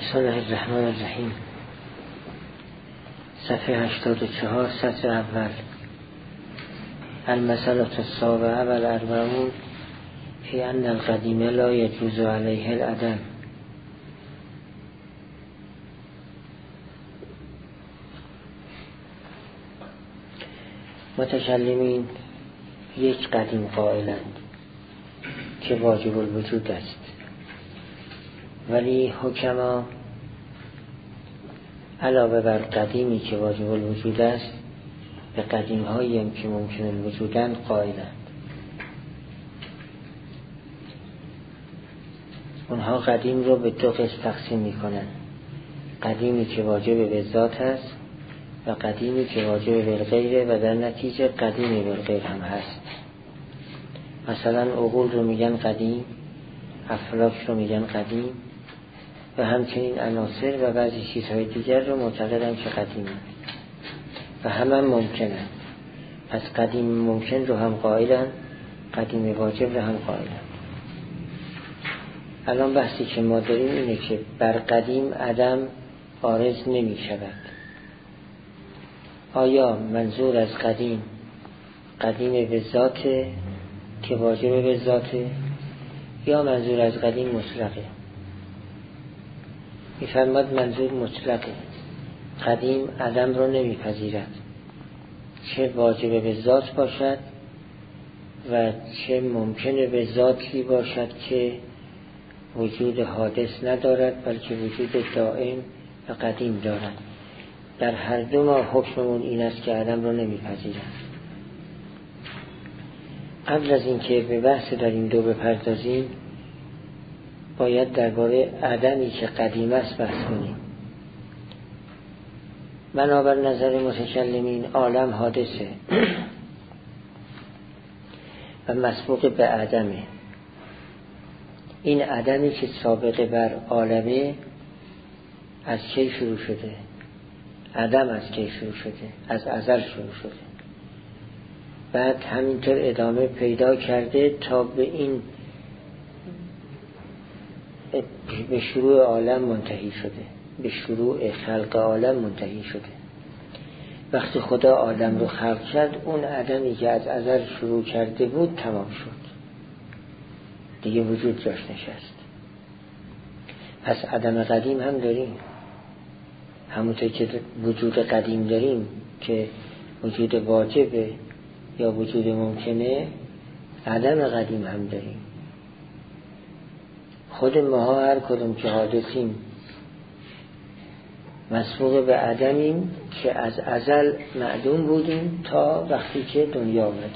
بسم الله الرحمن الرحیم. صفحه 84 سطر اول. المسألة السابعة والأربعون فی ان القدیم لا یجوز علیه العدم. متکلمین یک قدیم قائلند که واجب الوجود است، ولی حکما علاوه بر قدیمی که واجب الوجود است به قدیم هایی هم که ممکن الوجودند قائلند. اونها قدیم رو به دو قسم تقسیم میکنن: قدیمی که واجب به ذات است و قدیمی که واجب به غیره و در نتیجه قدیمی به غیر هم هست. مثلا عقول رو میگن قدیم، افلاک رو میگن قدیم و همچنین عناصر و بعضی چیزهای دیگر رو معتقدن که قدیمه و همه ممکنه. پس قدیم ممکن رو هم قائلن، قدیم واجب رو هم قائلن. الان بحثی که ما داریم اینه که بر قدیم عدم عارض نمی شود. آیا منظور از قدیم قدیم به ذاته که واجب به ذاته، یا منظور از قدیم مطلقه؟ میفرماد منظور مطلقه. قدیم عدم رو نمیپذیرد، چه واجب به ذات باشد و چه ممکنه به ذاتی باشد که وجود حادث ندارد بلکه وجود دائم و قدیم دارد. در هر دو ما حکممون این است که عدم رو نمیپذیرد. قبل از اینکه به بحث در این دو بپردازیم باید درباره عدمی که قدیم است بحث کنیم. بنابر نظر متکلمین عالم حادثه و مسبوق به عدمه. این عدمی که سابقه بر عالمه از کی شروع شده؟ عدم از کی شروع شده؟ از ازل شروع شده. بعد همینطور ادامه پیدا کرده تا به این به شروع عالم منتهی شده، به شروع خلق عالم منتهی شده. وقتی خدا عالم رو خلق کرد اون عدمی که از ازل شروع کرده بود تمام شد، دیگه وجود جاش نشست. پس عدم قدیم هم داریم، همونطور که وجود قدیم داریم که وجود واجبه یا وجود ممکنه، عدم قدیم هم داریم. خود ما هر کدوم که حادثیم مسبوق به عدمیم که از ازل معدوم بودیم تا وقتی که دنیا آمدیم.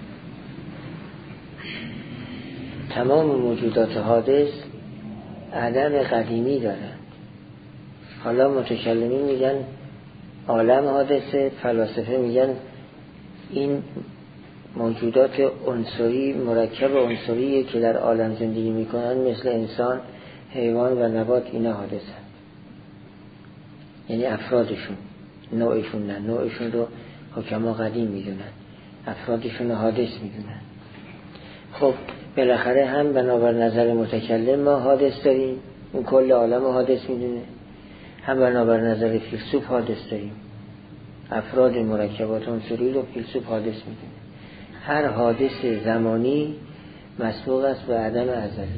تمام موجودات حادث عدم قدیمی دارند. حالا متکلمین میگن عالم حادثه، فلاسفه میگن این موجودات عنصری مرکب عنصریه که در عالم زندگی میکنن، مثل انسان، حیوان و نبات. اینا حادثه، یعنی افرادشون، نوعشون نه، نوعشون رو حکما قدیم میدونن، افرادشون رو حادث میدونن. خب بالاخره هم بنابر نظر متکلم ما حادث داریم، اون کل عالم رو حادث میدونه. هم بنابر نظر فیلسوف حادث داریم، افراد مرکبات عنصری رو فیلسوف حادث میدونه. هر حادث زمانی مسبوق است به عدم ازلی.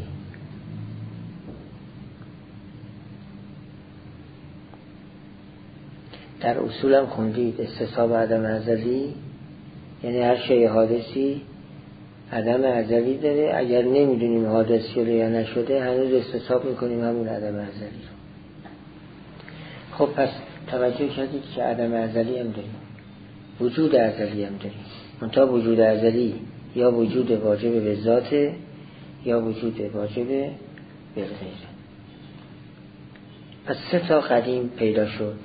در اصول هم خوندید استصحاب عدم ازلی، یعنی هر شیء حادثی عدم ازلی داره. اگر نمیدونیم حادث شده یا نشده هنوز استصحاب میکنیم همون عدم ازلی رو. خب پس توجه کردید که عدم ازلی هم داریم، وجود ازلی هم داریم. منتها وجود ازلی یا وجود واجب به ذات یا وجود واجب به غیره. پس سه تا قدیم پیدا شد: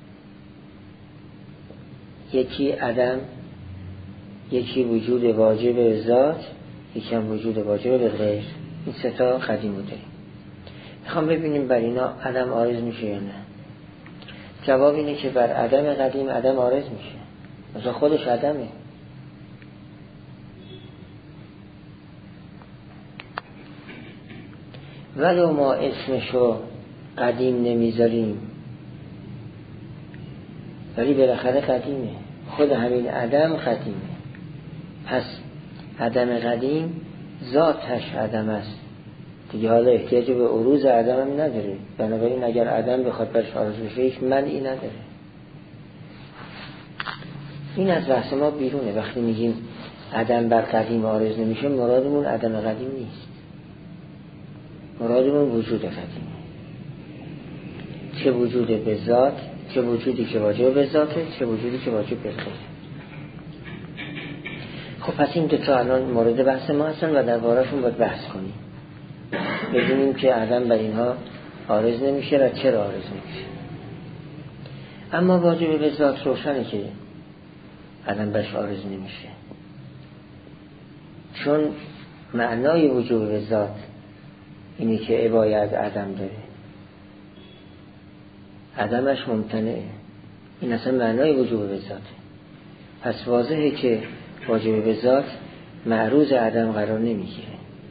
یکی عدم، یکی وجود واجب به ذات، یکی هم وجود واجب به غیر. این سه تا قدیم رو داریم. میخوام ببینیم بر اینا عدم عارض میشه یا نه. جواب اینه که بر عدم قدیم عدم عارض میشه، مثلا خودش عدمه. ولو ما اسمشو قدیم نمیذاریم، ولی بالاخره قدیمه. خود همین عدم قدیمه. پس عدم قدیم ذاتش عدم است دیگه، حالا احتیاج به عروض عدم هم نداره. بنابراین اگر عدم بخواد برش عارض بشه هیچ منعی نداره. این از بحث ما بیرونه. وقتی میگیم عدم بر قدیم عارض نمیشه، مرادمون عدم قدیم نیست، مرادمون وجود قدیمه. چه وجود به ذات، چه وجودی که واجب به ذاته، چه وجودی که واجب به غیره. خب پس این دو تا الان مورد بحث ما هستن و درباره‌شون باید بحث کنیم، بدونیم که عدم بر اینها عارض نمیشه و چرا عارض نمیشه. اما واجب به ذات روشنه که عدم برش عارض نمیشه، چون معنای وجود به ذات اینی که عبای از عدم داره، عدمش ممتنعه. این اصلا معنای وجود به ذاته. پس واضحه که واجب به ذات معروض عدم قرار نمیگیره.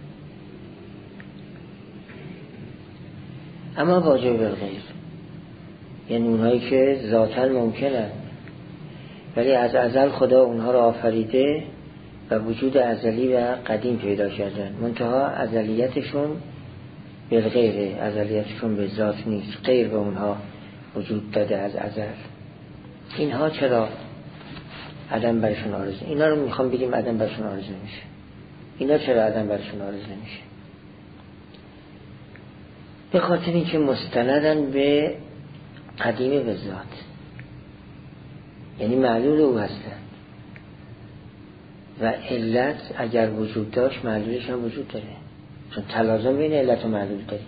اما واجب به غیر، یعنی اونهایی که ذاتاً ممکنن ولی از ازل خدا اونها را آفریده و وجود ازلی و قدیم پیدا کردن، منتها ازلیتشون به غیره، ازلیتشون به ذات نیست، غیر به اونها وجود داده از ازل. اینها چرا عدم برشون عارض؟ اینا رو میخوام بگیم عدم برشون عارض نمیشه. اینا چرا عدم برشون عارض نمیشه؟ به خاطر اینکه مستندن به قدیم به ذات، یعنی معلول او هستن و علت اگر وجود داشت معلولش هم وجود داره، چون تلازم بین علت و معلول داریم.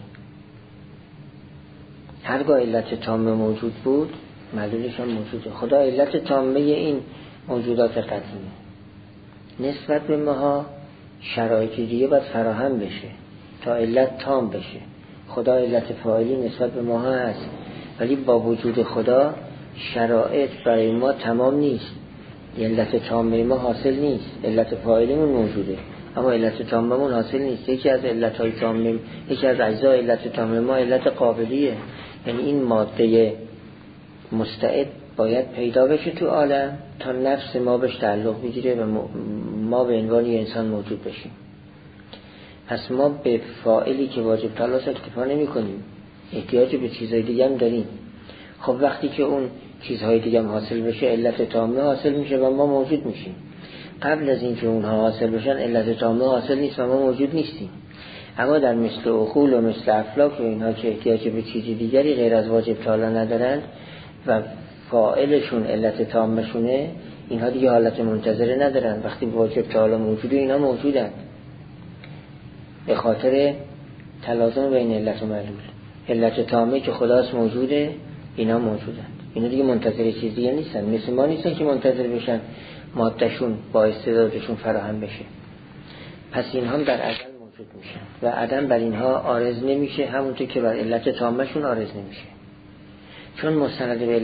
هرگاه علت تامه موجود بود معلولش هم موجوده. خدا علت تامه این موجودات قدیمه، نسبت به ماها شرایط دیگه باید فراهم بشه تا علت تام بشه. خدا علت فاعلی نسبت به ماها هست، ولی با وجود خدا شرایط برای ما تمام نیست، علت تامه ما حاصل نیست. علت فاعلیمون موجوده اما علت تاممون حاصل نیست. یکی از علتهای تامه، یکی از اجزای علت تامه ما علت قابلیه، یعنی این ماده مستعد باید پیدا بشه تو عالم تا نفس ما بهش تعلق بگیره و ما به عنوان انسان موجود بشیم. پس ما به فاعلی که واجب تلاش اکتفا نمی کنیم، احتیاج به چیزهای دیگه هم داریم. خب وقتی که اون چیزهای دیگه هم حاصل بشه علت تامه حاصل میشه و ما موجود میشیم. قبل از اینکه اونها حاصل بشن علت تامه حاصل نیست و ما موجود نیستیم. اما در مثل عقول و مثل افلاک و اینها که احتیاج به چیزی دیگری غیر از واجب تعالی ندارن و فاعلشون علت تامشونه، اینها دیگه حالت منتظره ندارن. وقتی واجب تعالی موجوده اینا موجودن، به خاطر تلازم بین علت و معلول. علت تامه که خداست موجوده، اینا موجودن. اینا دیگه منتظر چیز دیگه نیستن، مثل ما نیستن که منتظر بشن مادهشون با استعدادشون فراهم بشه. پس این هم در ازل موجود میشن و عدم بر اینها عارض نمیشه، همونطور که بر علت تامشون عارض نمیشه. چون مستند به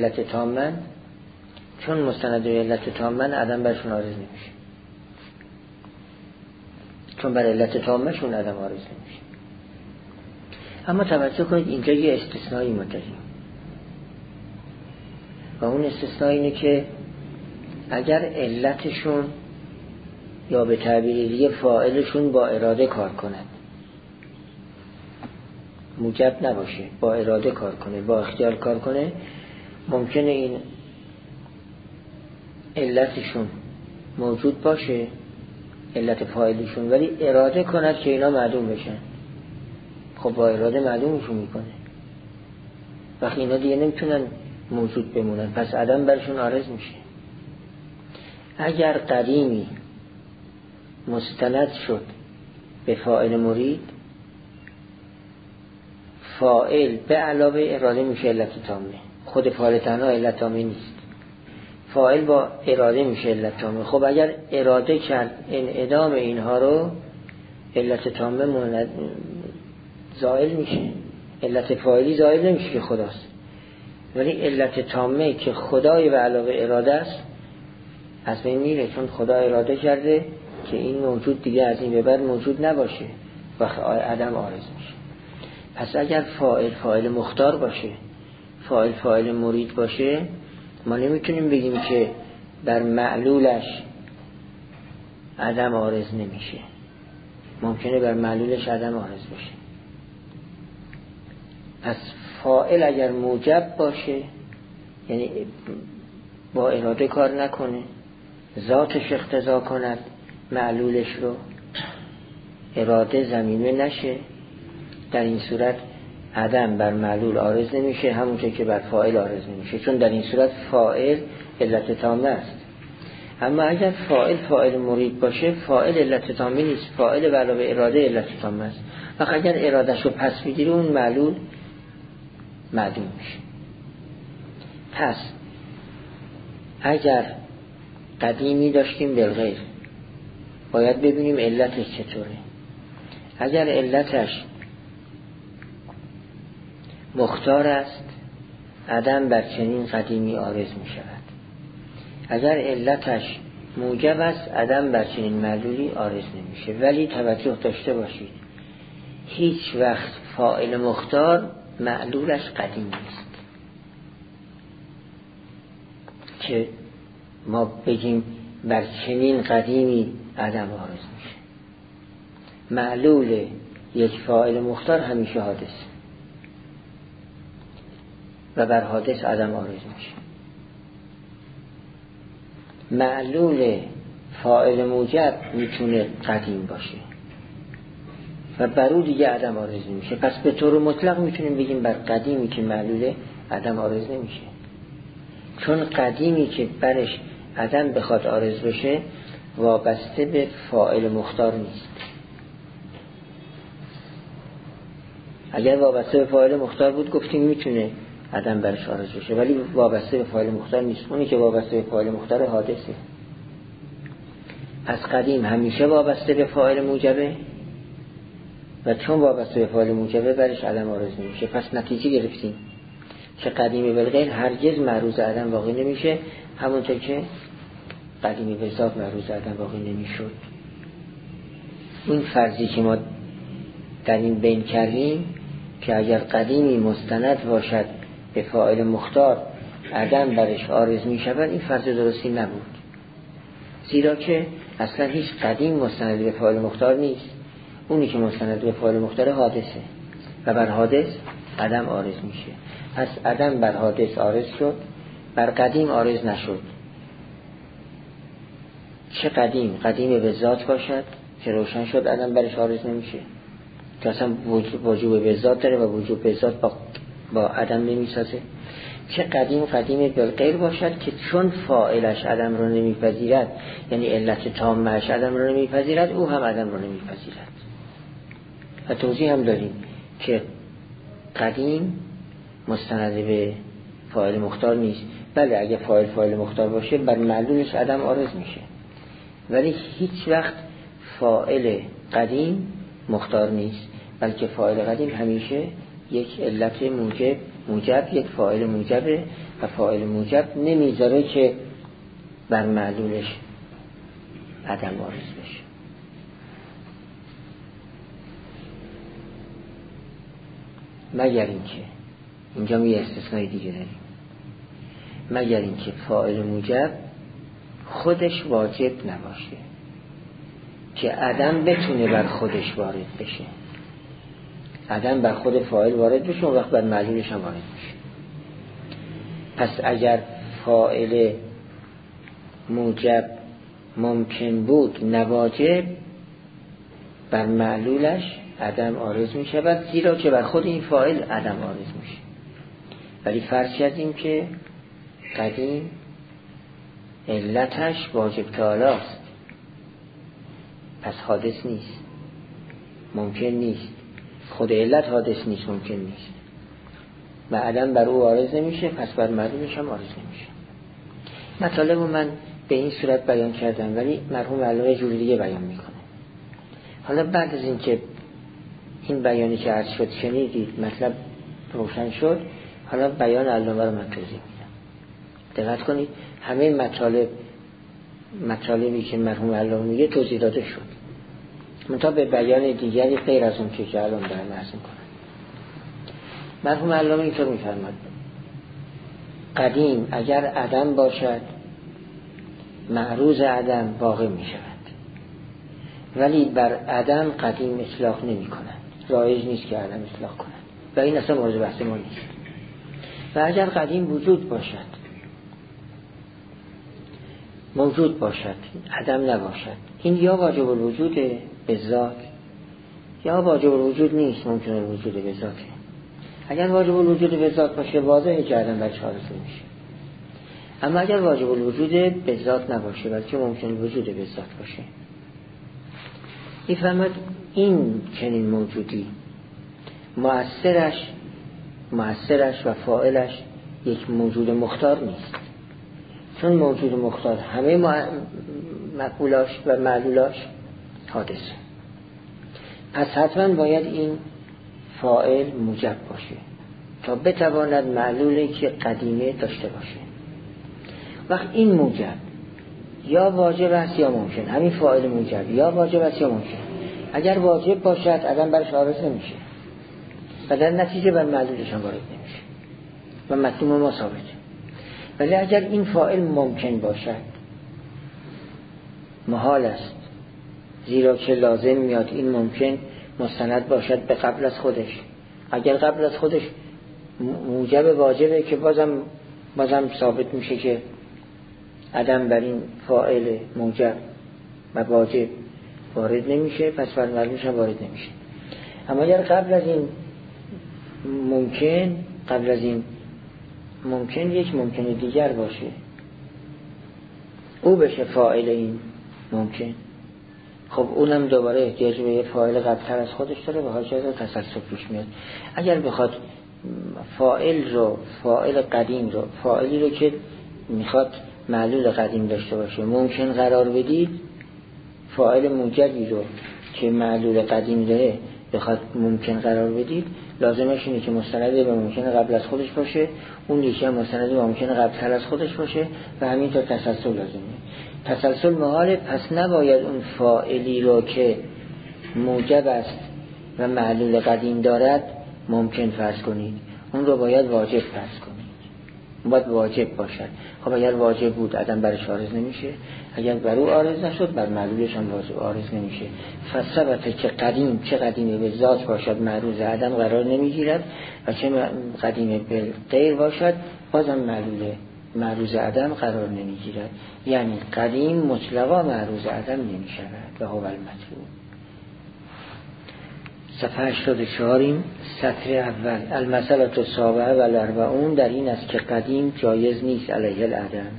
علت تامن عدم برشون عارض نمیشه، چون بر علت تامشون عدم عارض نمیشه. اما توجه کنید اینجا یه استثنایی ما داریم و اون استثنایی اینه که اگر علتشون یا به تعبیر دیگه فاعلشون با اراده کار کند، موجب نباشه، با اراده کار کنه، با اختیار کار کنه، ممکنه این علتشون موجود باشه، علت فاعلشون، ولی اراده کند که اینا معدوم بشن. خب با اراده معدومشون میکنه، وقتی اینا دیگه نمیتونن موجود بمونن، پس عدم برشون عارض میشه. اگر قدیمی مستند شد به فاعل مرید، فاعل به علاوه اراده میشه علت تامه. خود فاعل تنها علت تامه نیست، فاعل با اراده میشه علت تامه. خب اگر اراده کرد انعدام اینها رو، علت تامه زائل میشه، علت فاعلی زائل نمیشه که خداست، ولی علت تامه که خدای به علاوه اراده است از بین میره، چون خدا اراده کرده که این موجود دیگه از این به بعد موجود نباشه و عدم عارض میشه. پس اگر فاعل مختار باشه، فاعل مرید باشه، ما نمیتونیم بگیم که در معلولش عدم عارض نمیشه. ممکنه بر معلولش عدم عارض باشه. پس فاعل اگر موجب باشه، یعنی با اراده کار نکنه، ذاتش اقتضا کند معلولش رو، اراده ضمیمه نشه، در این صورت عدم بر معلول عارض نمیشه، همونطور که بر فاعل عارض نمیشه، چون در این صورت فاعل علت تامه است. اما اگر فاعل مرید باشه، فاعل علت تامه نیست، فاعل علاوه اراده علت تامه است. وقت اگر ارادهش رو پس بگیره، اون معلول معدوم میشه. پس اگر قدیمی داشتیم بالغیر، باید ببینیم علتش چطوره. اگر علتش مختار است، عدم بر چنین قدیمی عارض می شود. اگر علتش موجب است، عدم بر چنین معلولی عارض نمیشه. ولی توجه داشته باشید، هیچ وقت فاعل مختار معلولش قدیم نیست که ما بگیم بر چنین قدیمی عدم عارض میشه. معلول یک فاعل مختار همیشه حادث و بر حادث عدم عارض میشه. معلول فاعل موجب میتونه قدیم باشه و برو دیگه عدم عارض نمیشه. پس به طور مطلق میتونیم بگیم بر قدیمی که معلوله عدم عارض نمیشه، چون قدیمی که برش عدم بخواد عارض بشه وابسته به فاعل مختار نیست. اگر وابسته به فاعل مختار بود گفتیم میتونه عدم برش عارض بشه، ولی وابسته به فاعل مختار نیست. اونی که وابسته به فاعل مختار حادثه. از قدیم همیشه وابسته به فاعل موجبه و چون وابسته به فاعل موجبه برش عدم عارض نمیشه. پس نتیجه گرفتیم که قدیمی بالغیر هرگز معروض عدم واقع نمیشه، همونطور که قدیمی به ذات معروض عدم واقع نمیشد. این فرضی که ما در این بین کردیم که اگر قدیمی مستند باشد به فاعل مختار عدم برش عارض می شود، این فرض درستی نبود، زیرا که اصلا هیچ قدیم مستند به فاعل مختار نیست. اونی که مستند به فاعل مختار حادثه و بر حادث عدم عارض میشه. پس عدم بر حادث عارض شد، بر قدیم عارض نشد. چه قدیم به ذات باشد که روشن شد عدم برش عارض نمیشه، که اصلا وجوب به ذات داره و وجوب به ذات با عدم نمیسازه. چه قدیم بالغیر باشد که چون فاعلش عدم رو نمیپذیرد، یعنی علت تامه‌اش عدم رو نمیپذیرد، او هم عدم رو نمیپذیرد. و توضیح هم داریم که قدیم مستند به فاعل مختار نیست. بله اگه فاعل مختار باشه بر معلولش عدم عارض میشه، ولی هیچ وقت فاعل قدیم مختار نیست، بلکه فاعل قدیم همیشه یک علت موجب یک فاعل موجبه و فاعل موجب نمیذاره که بر معلولش عدم عارض بشه. مگر اینکه اینجا یه استثنای دیگه داریم، مگر اینکه فاعل موجب خودش واجب نباشه که عدم بتونه بر خودش وارد بشه. عدم بر خود فاعل وارد بشه، اون وقت بر معلولش هم وارد میشه. پس اگر فاعل موجب ممکن بود نواجب، بر معلولش عدم عارض می شود، زیرا که بر خود این فاعل عدم عارض میشه. ولی فرض کردیم که قدیم علتش واجب تعالی است، پس حادث نیست، ممکن نیست. خود علت حادث نیست، ممکن نیست و عدم بر او عارض نمیشه، پس بر معلولش هم عارض نمیشه. مطالب من به این صورت بیان کردم، ولی مرحوم علامه جور دیگه بیان میکنه. حالا بعد از اینکه این بیانی که عرض شد شنیدید، مطلب روشن شد، حالا بیان علامه رو من توضیح میدم. دقت کنید، همه مطالبی که مرحوم علامه میگه توضیح داده شد، منتها به بیان دیگری غیر از اون که الان دارم عرض میکنم. مرحوم علامه اینطور می‌فرماد قدیم اگر عدم باشد معروض عدم واقع می‌شود، ولی بر عدم قدیم اطلاق نمی‌کنند، رایج نیست که عدم اطلاق کنند و این اصلا موضوع بحث ما نیست. و اگر قدیم وجود باشد، موجود باشد، عدم نباشد، این یا واجب الوجود به ذات یا واجب الوجود نیست، ممکن الوجود به ذاته. اگر واجب الوجود به ذات باشه واضحه که عدم برش حادث نمیشه. اما اگر واجب الوجود به ذات نباشه بلکه ممکن الوجود به ذات باشه، میفهمد این چنین موجودی مؤثرش و فاعلش یک موجود مختار نیست، چون موجود مختار همه مفعولاش و معلولاش حادثه. پس حتما باید این فاعل موجب باشه تا بتواند معلولی که قدیمه داشته باشه. وقت این موجب یا واجب است یا ممکن، همین فاعل موجب یا واجب است یا ممکن. اگر واجب باشد عدم برش حادث نمیشه و در نتیجه بر معلولش هم وارد نمیشه و مطلوب ما ثابته. ولی اگر این فاعل ممکن باشد محال است، زیرا که لازم میاد این ممکن مستند باشد به قبل از خودش. اگر قبل از خودش موجب واجبه که بازم ثابت میشه که عدم بر این فاعل موجب و واجب وارد نمیشه، پس بر معلولش هم وارد نمیشه. اما اگر قبل از این ممکن یک ممکن دیگر باشه، او بشه فاعل این ممکن، خب اونم دوباره احتیاج به یه فاعل قبلتر از خودش داره و حاجت و تسلسل پیش میاد. اگر بخواد فاعل قدیم رو، فاعلی رو که میخواد معلول قدیم داشته باشه ممکن قرار بدید، فاعل موجبی رو که معلول قدیم داره بخواد ممکن قرار بدید، لازمش اینه که مستند به ممکن قبل از خودش باشه، اون دیگه هم مستند به ممکن قبلتر از خودش باشه و همینطور تسلسل لازمه. تسلسل محاله، پس نباید اون فاعلی رو که موجب است و معلول قدیم دارد ممکن فرض کنید، اون رو باید واجب فرض کنید، باید واجب باشد. خب اگر واجب بود عدم برش عارض نمیشه، اگر بر او عارض نشد بر معلولش هم عارض نمیشه. فثبت که قدیم چه قدیمه به ذات باشد معروض عدم قرار نمیگیرد و چه قدیمه به غیر باشد بازم معروض عدم قرار نمیگیرد. یعنی قدیم مطلقا معروض عدم نمیشود و هو المطلوب. صفحه 84 سطر اول المسألة السابعة و الاربعون در این است که قدیم جایز نیست علیه العدم.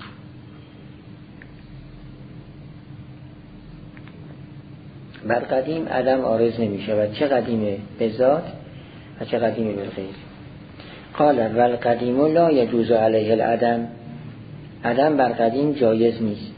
بر قدیم عدم عارض نمی شود، چه قدیم به ذات و چه قدیم به غیر. قال و القدیم لا یجوز علیه العدم، عدم بر قدیم جایز نیست.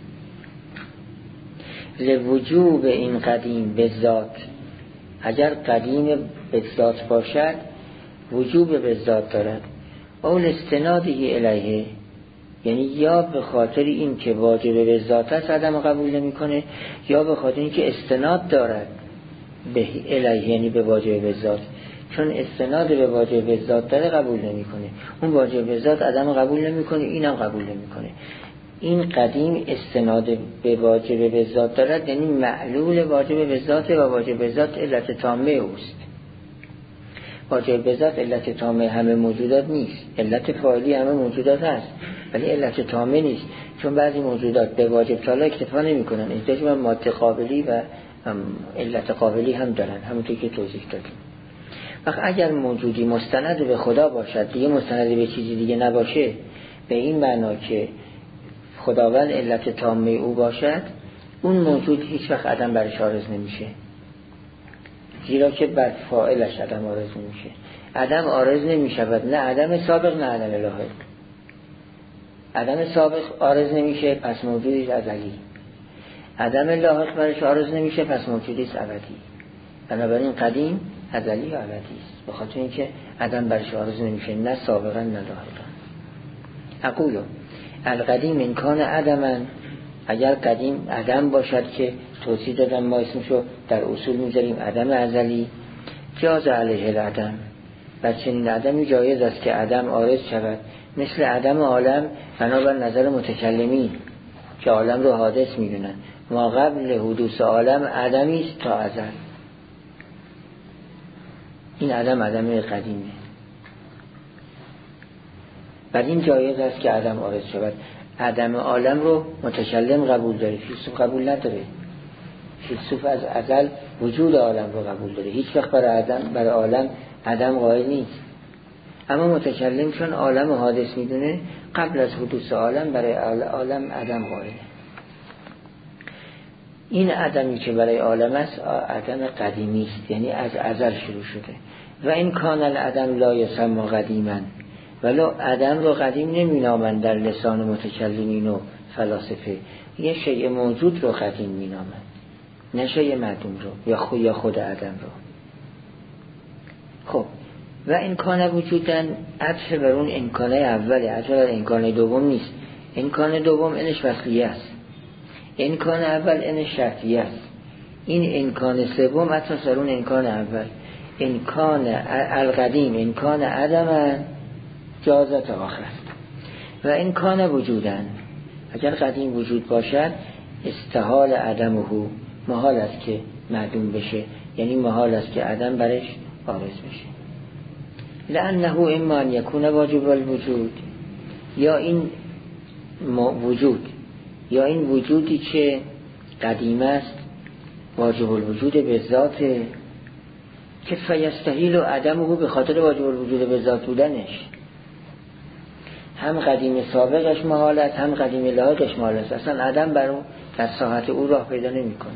لوجوب این قدیم به ذات، اگر قدیم به ذات باشد وجوب به ذات دارد. اول استنادی الیه، یعنی یا به خاطر این که واجب به ذات است عدم قبول نمی کنه، یا به خاطر این که استناد دارد به الیه یعنی به واجب به ذات، چون استناد به واجب به ذات داره قبول نمی کنه. اون واجب به ذات عدم قبول نمی کنه، اینم قبول نمی کنه. این قدیم استناد به واجب به ذات دارد، یعنی معلول واجب به ذات و واجب به ذات علت تامه اوست. واجب به ذات علت تامه همه موجودات نیست، علت فاعلی همه موجودات هست ولی علت تامه نیست، چون بعضی موجودات به واجب تعالی اکتفا نمی کنن، احتیاج به ماده قابلی و علت قابلی هم دارن، همونطور که توضیح دادیم. وقت اگر موجودی مستند به خدا باشد دیگه مستند به چیزی دیگه نباشه، به این معنا که خداوند علت تامه او باشد، اون موجود هیچ وقت عدم برش عارض نمیشه، زیرا که بر فاعلش عدم عارض نمیشه. عدم عارض نمیشود، نه عدم سابق نه عدم لاحق. عدم سابق عارض نمیشه پس موجودی ازلی، عدم لاحق برش عارض نمیشه پس موجودی ابدی. بنابراین قدیم ازلی و ابدی است، به خاطر اینکه عدم برش عارض نمیشه، نه سابقا نه لاحقا. اقولو القدیم امکان عدمن، اگر قدیم عدم باشد که توصیح دادم ما اسمشو در اصول میذاریم عدم ازلی، جاز علیه العدم، و چنین عدمی جایز است که عدم عارض شود، مثل عدم عالم بنابر نظر متکلمین که عالم رو حادث میدونن. ما قبل حدوث عالم عدمی است تا ازل. این عدم عدم قدیمه. بر این جایز است که عدم عارض شود. عدم عالم رو متکلم قبول داره، فیلسوف قبول نداره. فیلسوف از ازل وجود عالم رو قبول داره، هیچ وقت برای عالم عدم قائل نیست. اما متکلم چون عالم حادث میدونه، قبل از حدوث عالم برای عالم عدم قائله. این عدمی که برای عالم است عدم قدیمی است، یعنی از ازل شروع شده. و این کان العدم لا یسمى قدیما، ولو عدم رو قدیم نمینامند در لسان متکلمین و فلاسفه. یه شیء موجود رو قدیم مینامند، نه شیء معدوم رو یا خود عدم رو. خب و امکان وجودن عطف بر اون امکانه اوله، عطف بر امکانه دوم نیست. امکان دوم انش وصلیه است، امکان اول انش شرطیه است. این امکان سوم عطف بر اون امکان اول. امکان القدیم امکان عدم جازت آخر. و امکان وجودن، اگر قدیم وجود باشد استحال عدمه، محال است که معدوم بشه، یعنی محال است که عدم برش عارض بشه. لأنه اما ان یکون واجب الوجود، یا این وجود، یا این وجودی که قدیم است واجب الوجود به ذات، که فیستحیل عدمه به خاطر واجب الوجود به ذات بودنش. هم قدیم سابقش محال است، هم قدیم لاحقش محال است. اصلا عدم بر اون در ساحت او راه پیدا نمی کنه.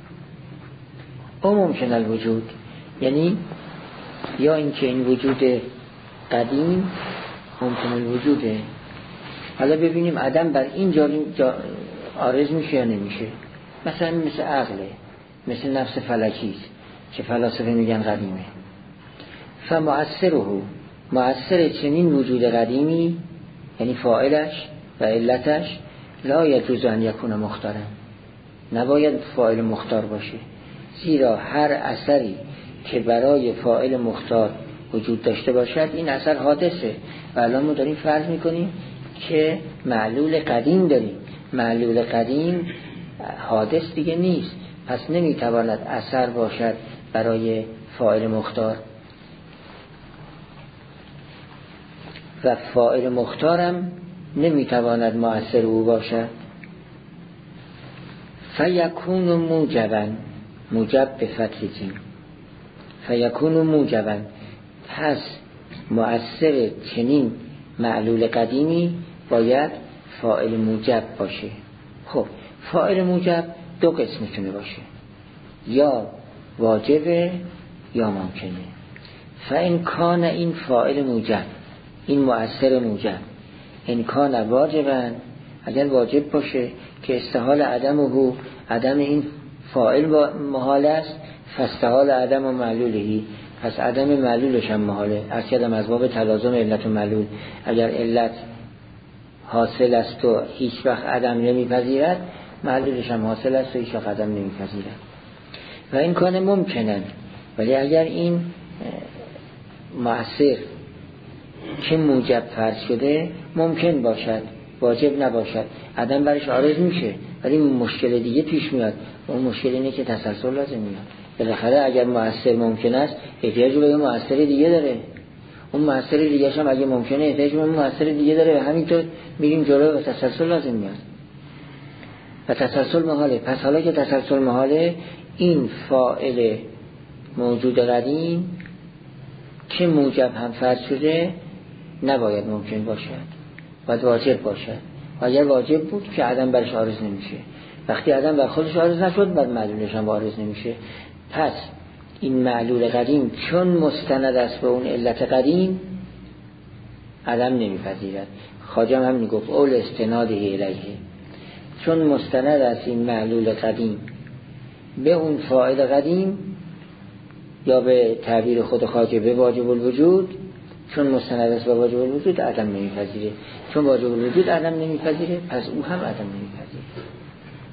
او ممکن الوجود، یعنی یا اینکه این وجود قدیم ممکن الوجوده. حالا ببینیم عدم بر این جا عارض میشه یا نمیشه. مثلا مثل عقله، مثل نفس فلکیست که فلاسفه میگن قدیمه. فمؤثره، مؤثر چنین وجود قدیمی یعنی فاعلش و علتش لا یجوز ان یکون مختارا، نباید فاعل مختار باشه، زیرا هر اثری که برای فاعل مختار وجود داشته باشد این اثر حادثه. و الان ما داریم فرض میکنیم که معلول قدیم داریم، معلول قدیم حادث دیگه نیست، پس نمیتواند اثر باشد برای فاعل مختار. و فاعل مختارم نمیتواند مؤثر او باشد. فیکون موجبا، موجب به فتح جیم، فیکون موجبا، پس مؤثر چنین معلول قدیمی باید فاعل موجب باشه. خب فاعل موجب دو قسم میتونه باشه، یا واجبه یا ممکنه. فإن کان این فاعل موجب، این مؤثر موجب، این کان واجبا، اگر واجب باشه که استحال عدمه، عدم این فاعل محال است، فاستحال عدم و معلولهی، پس عدم معلولش هم محاله. از کدام از باب تلازم علت و معلول، اگر علت حاصل است و هیچ وقت عدم نمیپذیرد، معلولش هم حاصل است و هیچ وقت عدم نمیپذیرد. و این کان ممکنن، ولی اگر این مؤثر که موجب فرض شده ممکن باشد، واجب نباشد، عدم برش عارض میشه، ولی مشکل دیگه پیش میاد. اون مشکل اینه که تسلسل لازم میاد. بالاخره اگر مؤثر ممکن است احتیاج به مؤثر دیگه داره، اون مؤثر دیگه هم اگه ممکنه احتیاج به مؤثر دیگه داره، و همینطور میریم جلو و تسلسل لازم میاد و تسلسل محاله. پس حالا که تسلسل محاله، این فاعل موجود قدیم که موجب هم فرض شده نباید ممکن باشد، باید واجب باشد. و اگر واجب بود که عدم برش عارض نمیشه، وقتی عدم بر خودش عارض نشد بعد معلولش هم عارض نمیشه. پس این معلول قدیم چون مستند است به اون علت قدیم عدم نمیپذیرد. خواجه هم میگفت اول استناده الیه، چون مستند است این معلول قدیم به اون فاعل قدیم، یا به تعبیر خود خواجه به واجب الوجود، چون مستند است به واجب الوجود عدم نمیپذیره. چون واجب الوجود عدم نمیپذیره، پس او هم عدم نمیپذیره.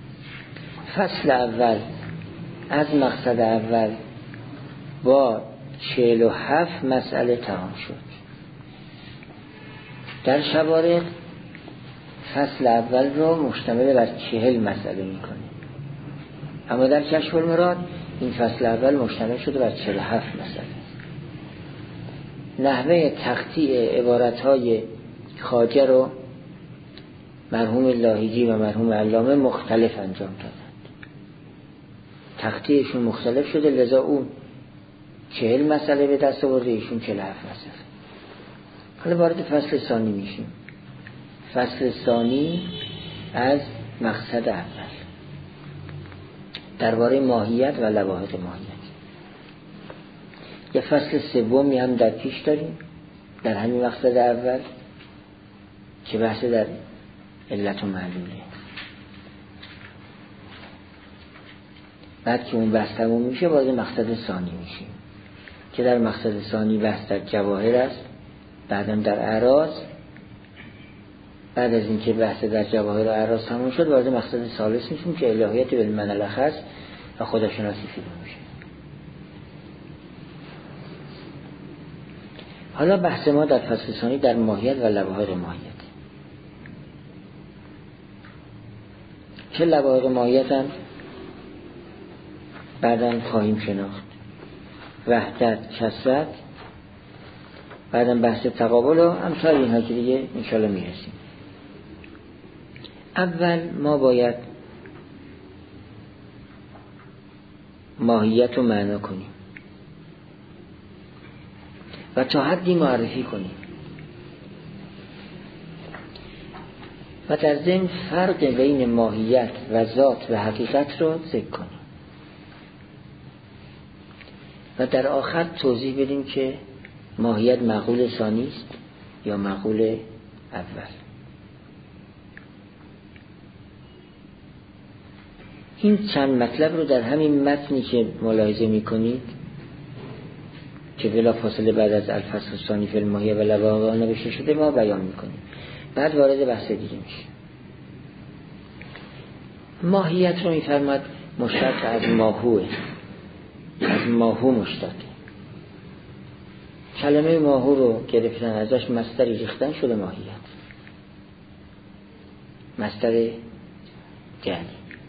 فصل اول از مقصد اول با 47 مسئله تمام شد. در شوارق فصل اول رو مشتمل بر 40 مسئله میکنه، اما در کشف المراد این فصل اول مشتمل شده بر 47 مسئله. نحوه تقطیع عبارتهای خواجه رو مرحوم لاهیجی و مرحوم علامه مختلف انجام دادند، تقطیعشون مختلف شده، لذا اون 40 مسئله به دست آورده، ایشون 47 مسئله. حالا وارد فصل ثانی میشیم. فصل ثانی از مقصد اول درباره ماهیت و لواحق ماهیت. یه فصل سومی هم در پیش داریم در همین مقصد اول که بحث در علت و معلوله. بعد که اون بحث تموم میشه وارد مقصد ثانی میشیم که در مقصد ثانی بحث در جواهر است، بعدم در اعراض. بعد از اینکه بحث در جواهر و اعراض تموم شد وارد مقصد ثالث میشیم که الهیات بالمعنی الاخص و خداشناسی فیلم میشه. حالا بحث ما در فصل ثانی در ماهیت و لواحق ماهیت. چه لواحق ماهیت هم بعداً خواهیم شناخت. وحدت، کثرت، بعداً بحث تقابل و امثال اینها که دیگه انشاءالله میرسیم. اول ما باید ماهیت رو معنا کنیم و تا حدی معرفی کنیم و در ضمن فرق بین ماهیت و ذات و حقیقت رو ذکر کنیم و در آخر توضیح بدیم که ماهیت معقول ثانی است یا معقول اول. این چند مطلب رو در همین متنی که ملاحظه می‌کنید که بلا فاصله بعد از الفصل الثانی فی الماهیه و لواحق نوشته شده ما بیان می‌کنیم. بعد وارد بحث دیگه میشه. ماهیت رو می‌فرماد مشتق از ماهوه، از ماهو مشتق. کلمه ماهو رو گرفتن ازش مصدری ریختن شده ماهیت، مصدر جعلی.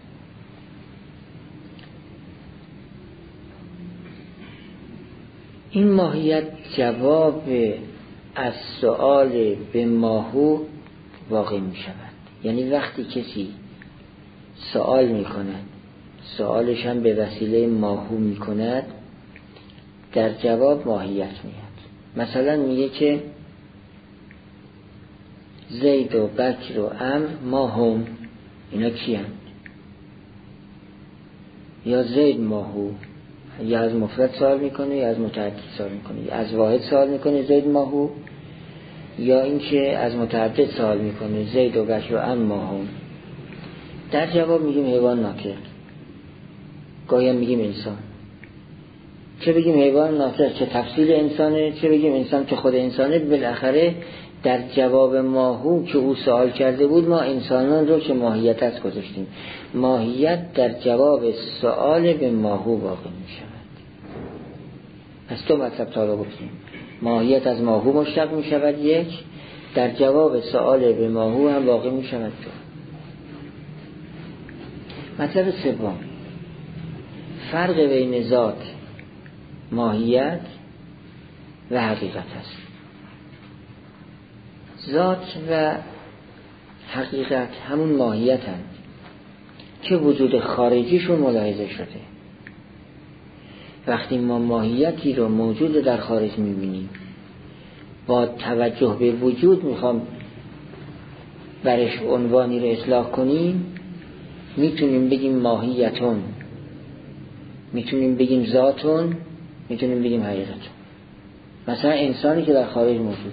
این ماهیت جواب از سؤال به ماهو واقع می شود. یعنی وقتی کسی سؤال می کند، سؤالش هم به وسیله ماهو می کند، در جواب ماهیت میاد. مثلا میگه که زید و بکر و عمرو ما هم، اینا کی هستند؟ یا زید ماهو، یا از مفرد سوال میکنه یا از متعدد سوال میکنه، یا از واحد سوال میکنه زید ماهو، یا اینکه از متعدد سوال میکنه زید و بکر و عمرو ما هم. در جواب میگیم حیوان ناطق، گاهی هم میگیم انسان. چه بگیم حیوان ناطق چه تفصیل انسانه، چه بگیم انسان چه خود انسانه، بالاخره در جواب ماهو که او سوال کرده بود ما انسانان رو که ماهیت است گذاشتیم. ماهیت در جواب سوال به ماهو واقع می شود. پس دو مطلب تا رو گفتیم. ماهیت از ماهو مشتق می شود یک، در جواب سوال به ماهو هم واقع می شود دو. مطلب سوم فرق بین ذات، ماهیت و حقیقت است. ذات و حقیقت همون ماهیت هست که وجود خارجیشون ملاحظه شده. وقتی ما ماهیتی رو موجود در خارج میبینیم با توجه به وجود میخوام برش عنوانی رو اصلاح کنیم، میتونیم بگیم ماهیتون، میتونیم بگیم ذاتون، میتونیم بگیم حقیقتون. مثلا انسانی که در خارج موجود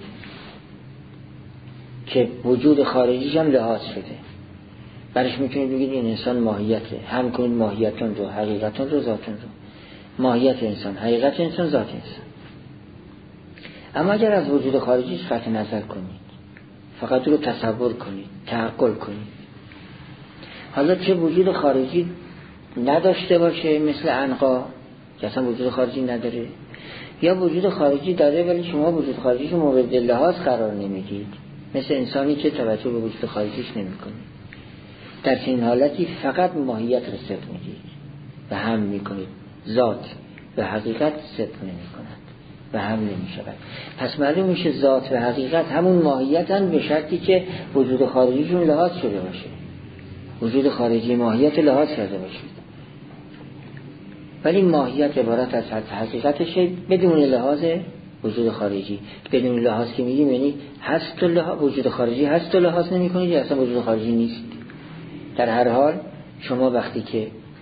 که وجود خارجیش هم لحاظ شده، برش میتونید بگید این انسان ماهیته. هم کنید ماهیتون رو، حقیقتون رو، ذاتون رو. ماهیت انسان، حقیقت انسان، ذات انسان. اما اگر از وجود خارجیش قطع نظر کنید، فقط رو تصور کنید، تعقل کنید، حالا چه وجود خارجی نداشته باشه مثل عنقا که اصلا وجود خارجی نداره، یا وجود خارجی داره ولی شما وجود خارجیش رو مورد لحاظ قرار نمیدید، مثل انسانی که توجه به وجود خارجیش نمی‌کنه. در این حالتی فقط ماهیت رو صدق میدید و هم میکنید، ذات و حقیقت صدق نمی‌کند و هم نمی‌شود. پس معلوم میشه ذات و حقیقت همون ماهیتن، به شرطی که وجود خارجیشون لحاظ شده باشه. وجود خارجی ماهیت لحاظ کرده باشید، ولی ماهیت عبارت از حقیقتشه بدون لحاظ وجود خارجی. بدون لحاظ که میگیم یعنی هست و لحاظ، وجود خارجی هست و لحاظ نمی کنید یا اصلا وجود خارجی نیست. در هر حال شما وقتی که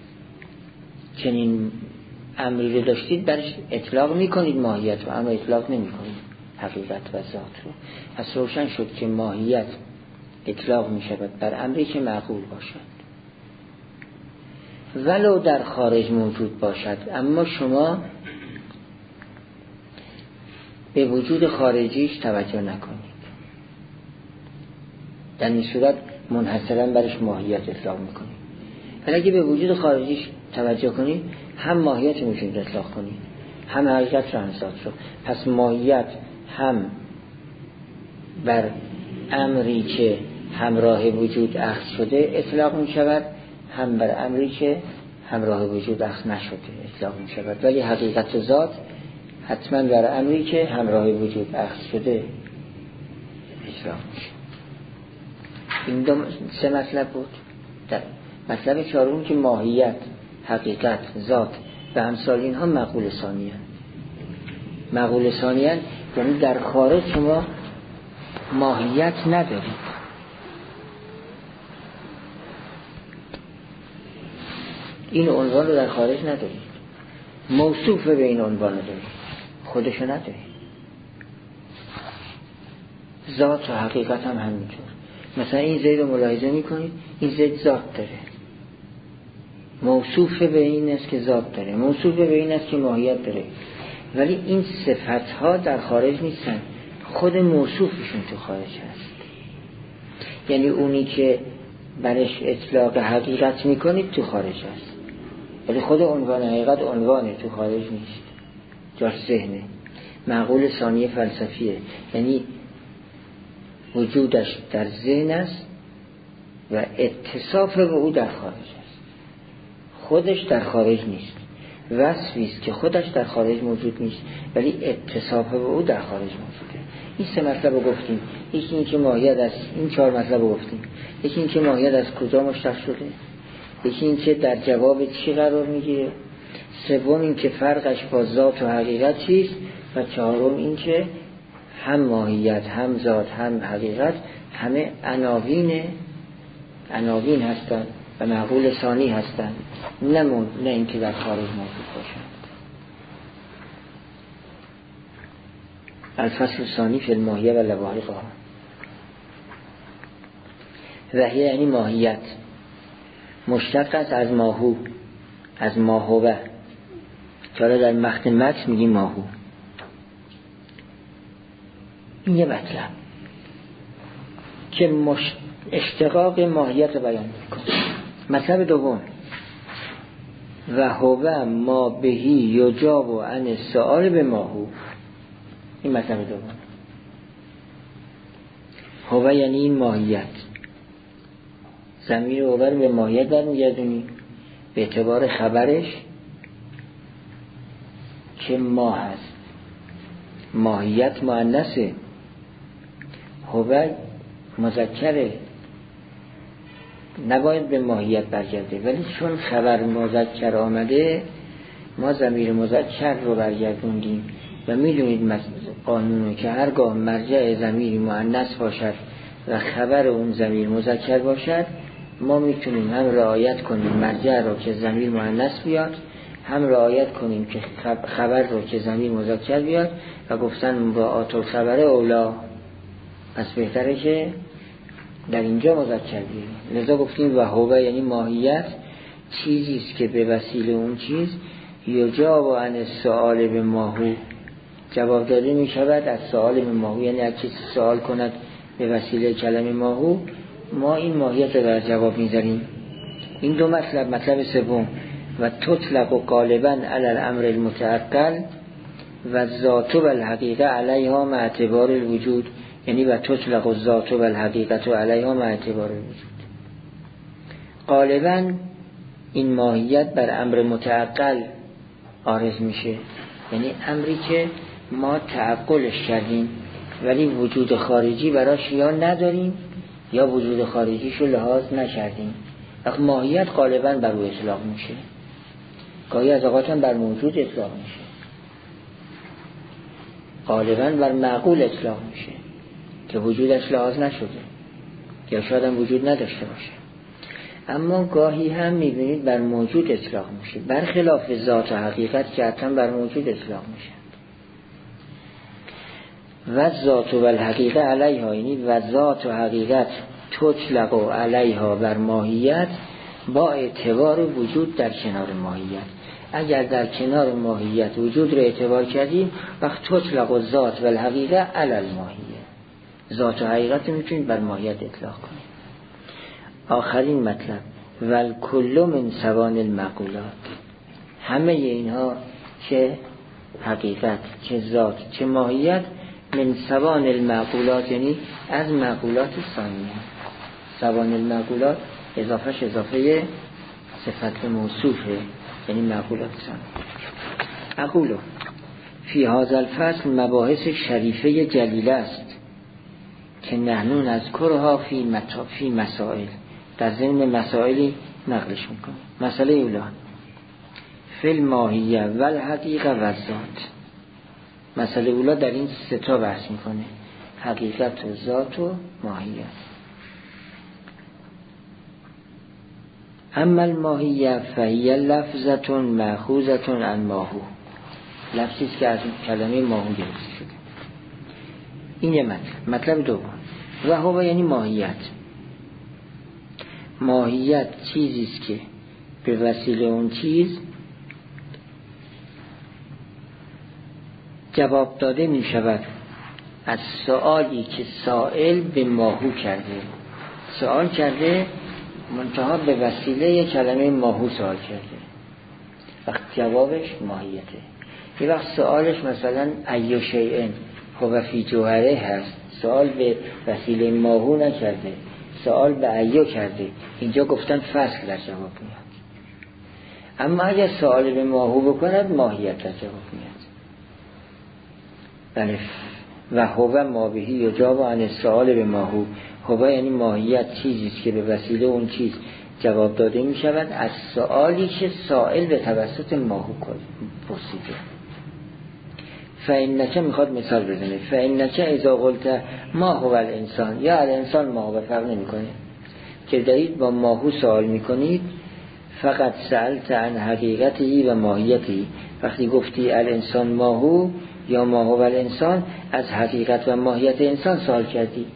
چنین امری رو داشتید برش اطلاق میکنید ماهیت رو، اما اطلاق نمی کنید حقیقت و ذات رو. پس روشن شد که ماهیت اطلاق می شود بر امری که معقول باشد ولو در خارج موجود باشد، اما شما به وجود خارجیش توجه نکنید. در این صورت منحصرا برش ماهیت اطلاق میکنید. ولی اگه به وجود خارجیش توجه کنید هم ماهیت میشید اطلاق کنید، هم حقیقت رو هم ذات رو. پس ماهیت هم بر امری که همراه وجود اخذ شده اطلاق می شود، هم بر امری که همراه وجود اخذ نشده اطلاق می شود. ولی حقیقت ذات حتما بر امری که همراه وجود اخذ شده اطلاق می شود. این سه مطلب بود. در مطلب چهارم که ماهیت، حقیقت، ذات و امثال اینها معقول ثانی هست. معقول ثانی هست یعنی در خارج شما ماهیت ندارید. این عنوان رو در خارج ندارید، موصوف به این عنوان ندارید، خودشو ندارید. ذات و حقیقت هم همینطور. مثلا این زید رو ملاحظه میکنید، این زید ذات داره، موصوف به این است که ذات داره، موصوف به این است که ماهیت داره، ولی این صفتها در خارج نیستن، خود موصوفشون تو خارج هست. یعنی اونی که برش اطلاق حقیقت میکنید تو خارج هست، ولی خود عنوان حقیقت عنوانه، تو خارج نیست، جاش ذهنه. معقول ثانی فلسفیه، یعنی وجودش در ذهن است و اتصاف به او در خارج است، خودش در خارج نیست. وصفی است که خودش در خارج موجود نیست ولی اتصاف به او در خارج موجوده. این سه مطلب رو گفتیم. یکی این که ماهیت از این چهار مطلب رو گفتیم. یکی این که ماهیت از کجا مشتق شده، یکی این که در جواب چی قرار میگیره، سوم این که فرقش با ذات و حقیقت چیست، و چهارم این که هم ماهیت هم ذات هم حقیقت همه عناوین هستند و معقول ثانی هستند، نه این که در خارج موجود باشند. الفصل الثانی فی الماهیه و لواحقها. وحیه یعنی ماهیت، مشتق است از ماهو، از ماهوه، که حالا در متن میگیم ماهو. این یه مطلب که اشتقاق ماهیت بیان میکنه. مطلب دوم و هو ما بهی یجاب عن السؤال به ماهو. این مطلب دوم. هو یعنی این ماهیت، ضمیر هو به ماهیت برمیگردونی به اعتبار خبرش که ما هست. ماهیت مؤنثه، هو مذکره، نباید به ماهیت برگرده، ولی چون خبر مذکر آمده ما ضمیر مذکر رو برگردوندیم و میدونید قانونو که هرگاه مرجع ضمیر مؤنث باشد و خبر اون ضمیر مذکر باشد ما میتونیم هم رعایت کنیم مرجع رو که ضمیر مؤنث بیاد، هم رعایت کنیم که خبر رو که ضمیر مذکر بیاد، و گفتن مراعات الخبر اولا، پس بهتره که در اینجا مذکر بیاریم. لذا گفتیم و هو یعنی ماهیت چیزی است که به وسیله اون چیز یجاب عن السؤال به ماهو، جواب داده می شود از سؤال به ماهو. یعنی اگه کسی سوال کند به وسیله کلمه ماهو ما این ماهیت رو در جواب میذاریم. این دو مطلب سوم و تطلق غالبا علی الامر المتعقل و ذات و الحقیقه علیها مع اعتبار الوجود، یعنی و تطلق الذات و الحقیقت علیها مع اعتبار الوجود. غالبا این ماهیت بر امر متعقل عارض میشه، یعنی امری که ما تعقلش کردیم ولی وجود خارجی براش یا نداریم یا وجود خارجیشو لحاظ نکردیم. وقت ماهیت غالبا بر او اطلاق میشه، گاهی از اوقات هم بر موجود اطلاق میشه، غالبا بر معقول اطلاق میشه که وجودش لحاظ نشده یا شاید هم وجود نداشته باشه. اما گاهی هم میبینید بر موجود اطلاق میشه، برخلاف ذات و حقیقت که حتما بر موجود اطلاق میشه. و ذات و الحقیقه علیها، یعنی و ذات و حقیقت تطلق و علیها بر ماهیت با اعتبار وجود در کنار ماهیت. اگر در کنار ماهیت وجود رو اعتبار کردیم، وقت تطلق و ذات و الحقیقه علی الماهیه، ذات و حقیقت میتونید بر ماهیت اطلاق کنید. آخرین مطلب والکل من سوان المعقولات، همه اینها چه حقیقت چه ذات چه ماهیت من سوان المعقولات، یعنی از معقولات ثانیه. سوان المعقولات اضافهش اضافه صفت موصوفه، یعنی معقولات ثانیه. اقولو فی هذا الفصل مباحث شریفه جلیله است که نحنون از کرها فی مسائل، در ضمن مسائلی نقلش میکنه. مسئله اولا فی الماهیه و الحقیقه و الذات. مسئله اولا در این سه تا بحث میکنه، حقیقت و ذات و ماهیت. اما الماهیه فهی لفظه مأخوذه عن ماهو، لفظی است که از کلمه ماهو گرفته شده. این یه مطلب دوم و هو یعنی ماهیت. ماهیت چیزی است که به وسیله اون چیز جواب داده می شود از سؤالی که سائل به ماهو کرده. سؤال کرده منتها به وسیله کلمه ماهو سؤال کرده، وقت جوابش ماهیته. یه وقت سؤالش مثلا ای شیئن هو فی جوهره هست، سؤال به وسیله ماهو نکرده، سؤال به ایو کرده، اینجا گفتن فصل در جواب میاد. اما اگر سؤال به ماهو بکند ماهیت در جواب میاد. بله و هو ما بهی یجاب عن السؤال به ماهو. هو یعنی ماهیت چیزی است که به وسیله اون چیز جواب داده می شود از سؤالی که سائل به توسط ماهو پرسیده. فإنک میخواد مثال بزنه، فإنک اذا قلت ما هو الانسان یا الانسان ما هو، فرق نمیکنه که دارید با ماهو سوال میکنید. فقط سألت عن حقیقتی و ماهیتی، وقتی گفتی الانسان ماهو یا ما هو الانسان از حقیقت و ماهیت انسان سوال کردی.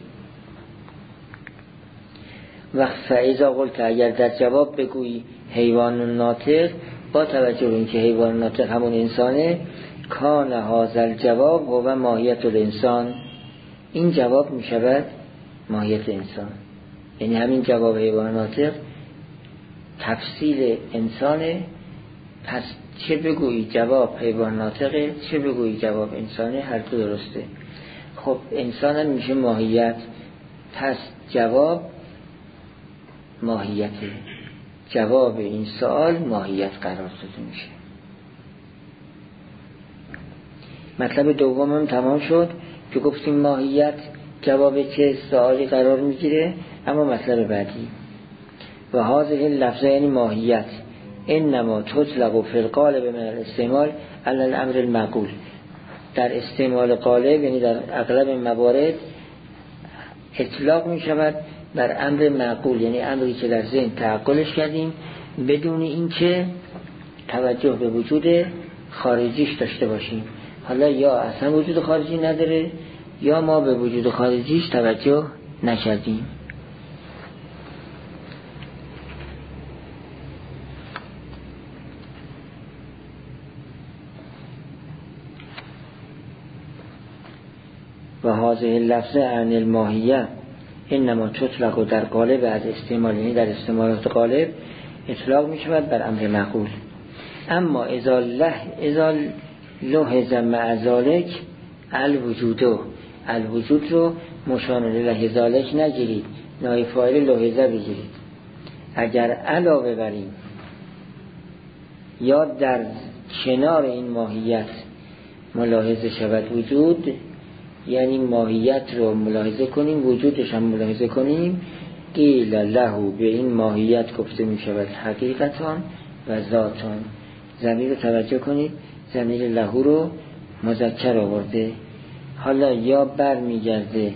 وقت فاذا قلت اگر در جواب بگویی حیوان ناطق، با توجه به اینکه حیوان ناطق همون انسانه، کان هذا الجواب و ماهیت الانسان، این جواب می شود ماهیت انسان. یعنی همین جواب حیوان ناطق تفصیل انسانه، پس چه بگویی جواب حیوان ناطقه چه بگویی جواب انسانه، هر دو درسته. خب انسان هم میشه ماهیت، پس جواب ماهیته، جواب این سوال ماهیت قرار داده میشه. مطلب دومم تمام شد که گفتیم ماهیت جواب چه سوالی قرار میگیره. اما مطلب بعدی و هذه اللفظه یعنی ماهیت انما تطلق فی القالب من الاستعمال علی الامر المعقول، در استعمال قالب یعنی در اغلب موارد اطلاق می شود بر امر معقول، یعنی امری که در ذهن تعقلش کردیم بدون اینکه توجه به وجود خارجیش داشته باشیم. حالا یا اصلا وجود خارجی نداره یا ما به وجود خارجیش توجه نکردیم. و هذه اللفظه عن الماهیه انما تطلق و در قالب از استعمال، یعنی در استعمالات قالب اطلاق می شود بر امر معقول. اما اذا لحظ مع ذالک الوجود رو مشار الیه ذالک نگیرید، نایب فاعل لحظه بگیرید. اگر علاوه بریم یا در کنار این ماهیت ملاحظه شود وجود، یعنی ماهیت رو ملاحظه کنیم، وجودش هم ملاحظه کنیم، قیل له، به این ماهیت گفته می شود حقیقتان و ذاتان. ضمیر رو توجه کنید، ضمیر له رو مذکر آورده. حالا یا بر می گرده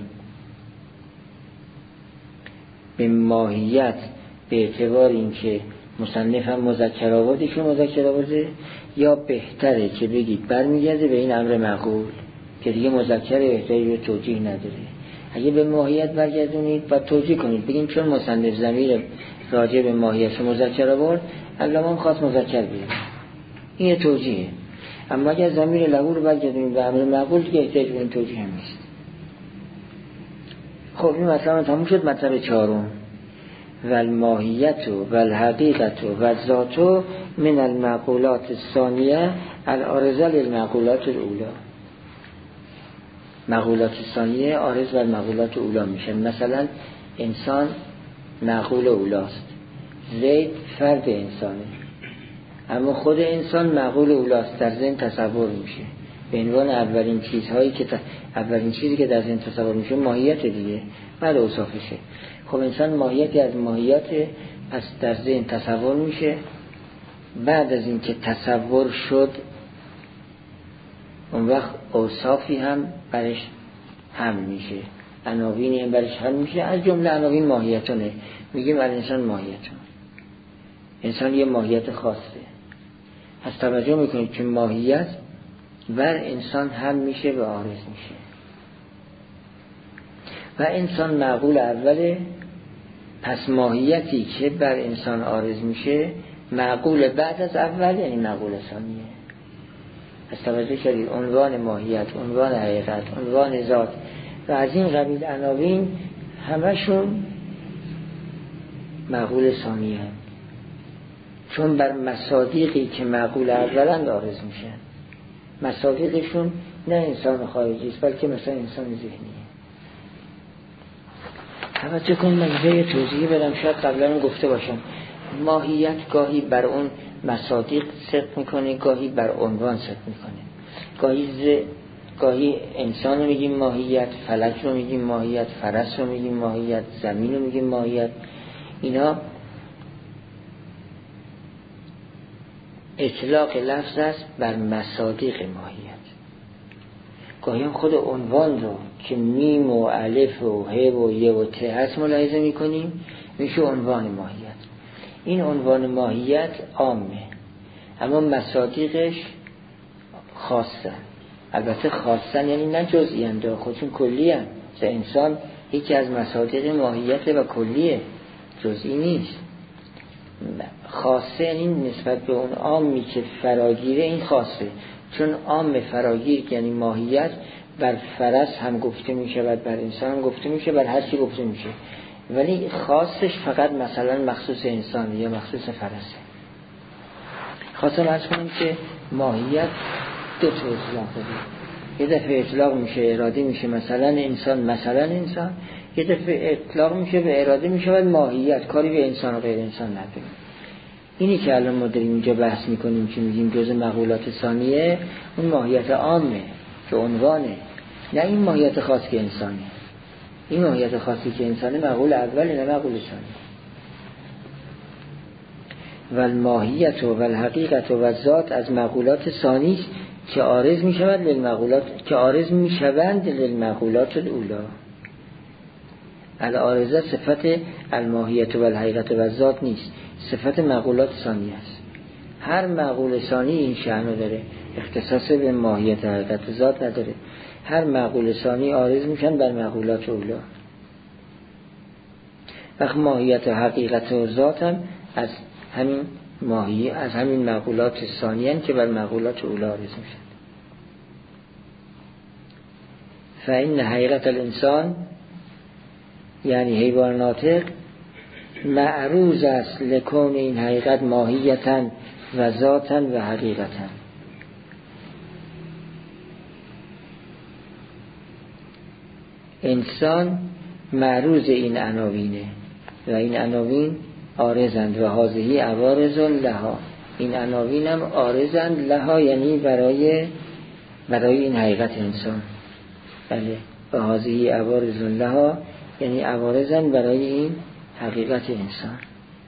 به ماهیت به اعتبار این که مصنف هم مذکر آورده که مذکر آورده، یا بهتره که بگید بر می گرده به این امر معقول که دیگه مذکر احتیاجی به توجیه نداره. اگه به ماهیت برگردونید و توجیه کنید، بگیم چون مصنف ضمیر راجع به ماهیت مذکر آورد، علامه خاص مذکر بیاره، این توجیه. اما اگر ضمیر له رو برگردونید به امر معقول، دیگه احتیاج به این توجیه هم نیست. خب این مطلب تموم شد. مطلب چهارم، والماهیت والحقیقت والذات من المعقولات الثانیه العارضه للمعقولات الاولی. معقولات ثانیه عارض بر معقولات اولی میشه. مثلا انسان معقول اولاست، زید فرد انسانه، اما خود انسان معقول اولاست، در ذهن تصور میشه به عنوان اولین چیزهایی که اولین چیزی که در ذهن تصور میشه ماهیت دیگه، بعد اوصافشه. خب انسان ماهیتی از ماهیت، پس در ذهن تصور میشه. بعد از این که تصور شد، اون وقت اوصافی هم برش هم میشه، عناوینی هم برش هم میشه، از جمله عناوین ماهیتونه. میگیم انسان ماهیتون، انسان یه ماهیت خاصه. پس توجه میکنید که ماهیت بر انسان هم میشه و عارض میشه. و انسان معقول اوله، پس ماهیتی که بر انسان عارض میشه معقول بعد از اول، یعنی معقول ثانیه. پس توجه کردید، عنوان ماهیت، عنوان حقیقت، عنوان ذات و از این قبیل عناوین همشون معقول ثانیه هست، چون بر مصادیقی که معقول اولند عارض میشن. مصادیقشون نه انسان خارجی است، بلکه مثلا انسان ذهنیه. توجه کنید، من یه توضیحی بدم، شاید قبلا گفته باشم. ماهیت گاهی بر اون مصادیق صدق میکنه، گاهی بر عنوان صدق میکنه. گاهی انسان رو میگیم ماهیت، فلک رو میگیم ماهیت، فرس رو میگیم ماهیت، زمین رو میگیم ماهیت. اینا اطلاق لفظ است بر مصادیق ماهیت. گاهی هم خود عنوان رو که میم و الف و ه و ی و ت هست ملاحظه میکنیم، میشه عنوان ماهیت. این عنوان ماهیت عامه، اما مصادیقش خاصه. البته خاصن یعنی نه جزئی اند، خودشون کلی اند. انسان یکی از مصادیق ماهیت و کلیه، جزئی نیست. خاصه یعنی نسبت به اون عامی که فراگیره، این خاصه. چون عام فراگیر یعنی ماهیت بر فرس هم گفته میشه، بر انسان هم گفته میشه، بر هر چی گفته میشه، ولی خاصش فقط مثلا مخصوص انسان یا مخصوص فرسه. خاصه عرض کنیم که ماهیت دو تا اطلاق داره. یه دفعه اطلاق میشه اراده میشه مثلا انسان، یه دفعه اطلاق میشه به اراده میشه ماهیت، کاری به انسان و غیر انسان نداره. اینی که الان ما داریم اینجا بحث میکنیم که میگیم جزء معقولات ثانیه، اون ماهیت عامه که عنوانه، نه این ماهیت خاص که انسانه. این ماهیت خاصی که انسانه معقول اوله، نه معقول ثانیه. والماهیت و والحقیقت و ذات از معقولات ثانی که عارض میشوند للمعقولات الاولی. العارضه صفت الماهیت و الحقیقت و ذات نیست، صفت معقولات ثانی است. هر معقول ثانی این شأنو داره، اختصاص به ماهیت و حقیقت و ذات نداره. هر معقول ثانی عارض میشن بر معقولات اولی. وقت ماهیت و حقیقت و ذات هم از همین معقولات ثانی هستند که بر معقولات اولی عارض میشن. فإن حقیقت الانسان یعنی حیوان ناطق معروض است لکون این حقیقت ماهیتاً و ذاتاً و حقیقتاً. انسان معروض این عناوینه و این عناوین عارضند و هذه عوارض لها. این عناوین هم عارضند لها، یعنی برای این حقیقت انسان. بله، و هذه عوارض لها یعنی عوارضند برای این حقیقت انسان.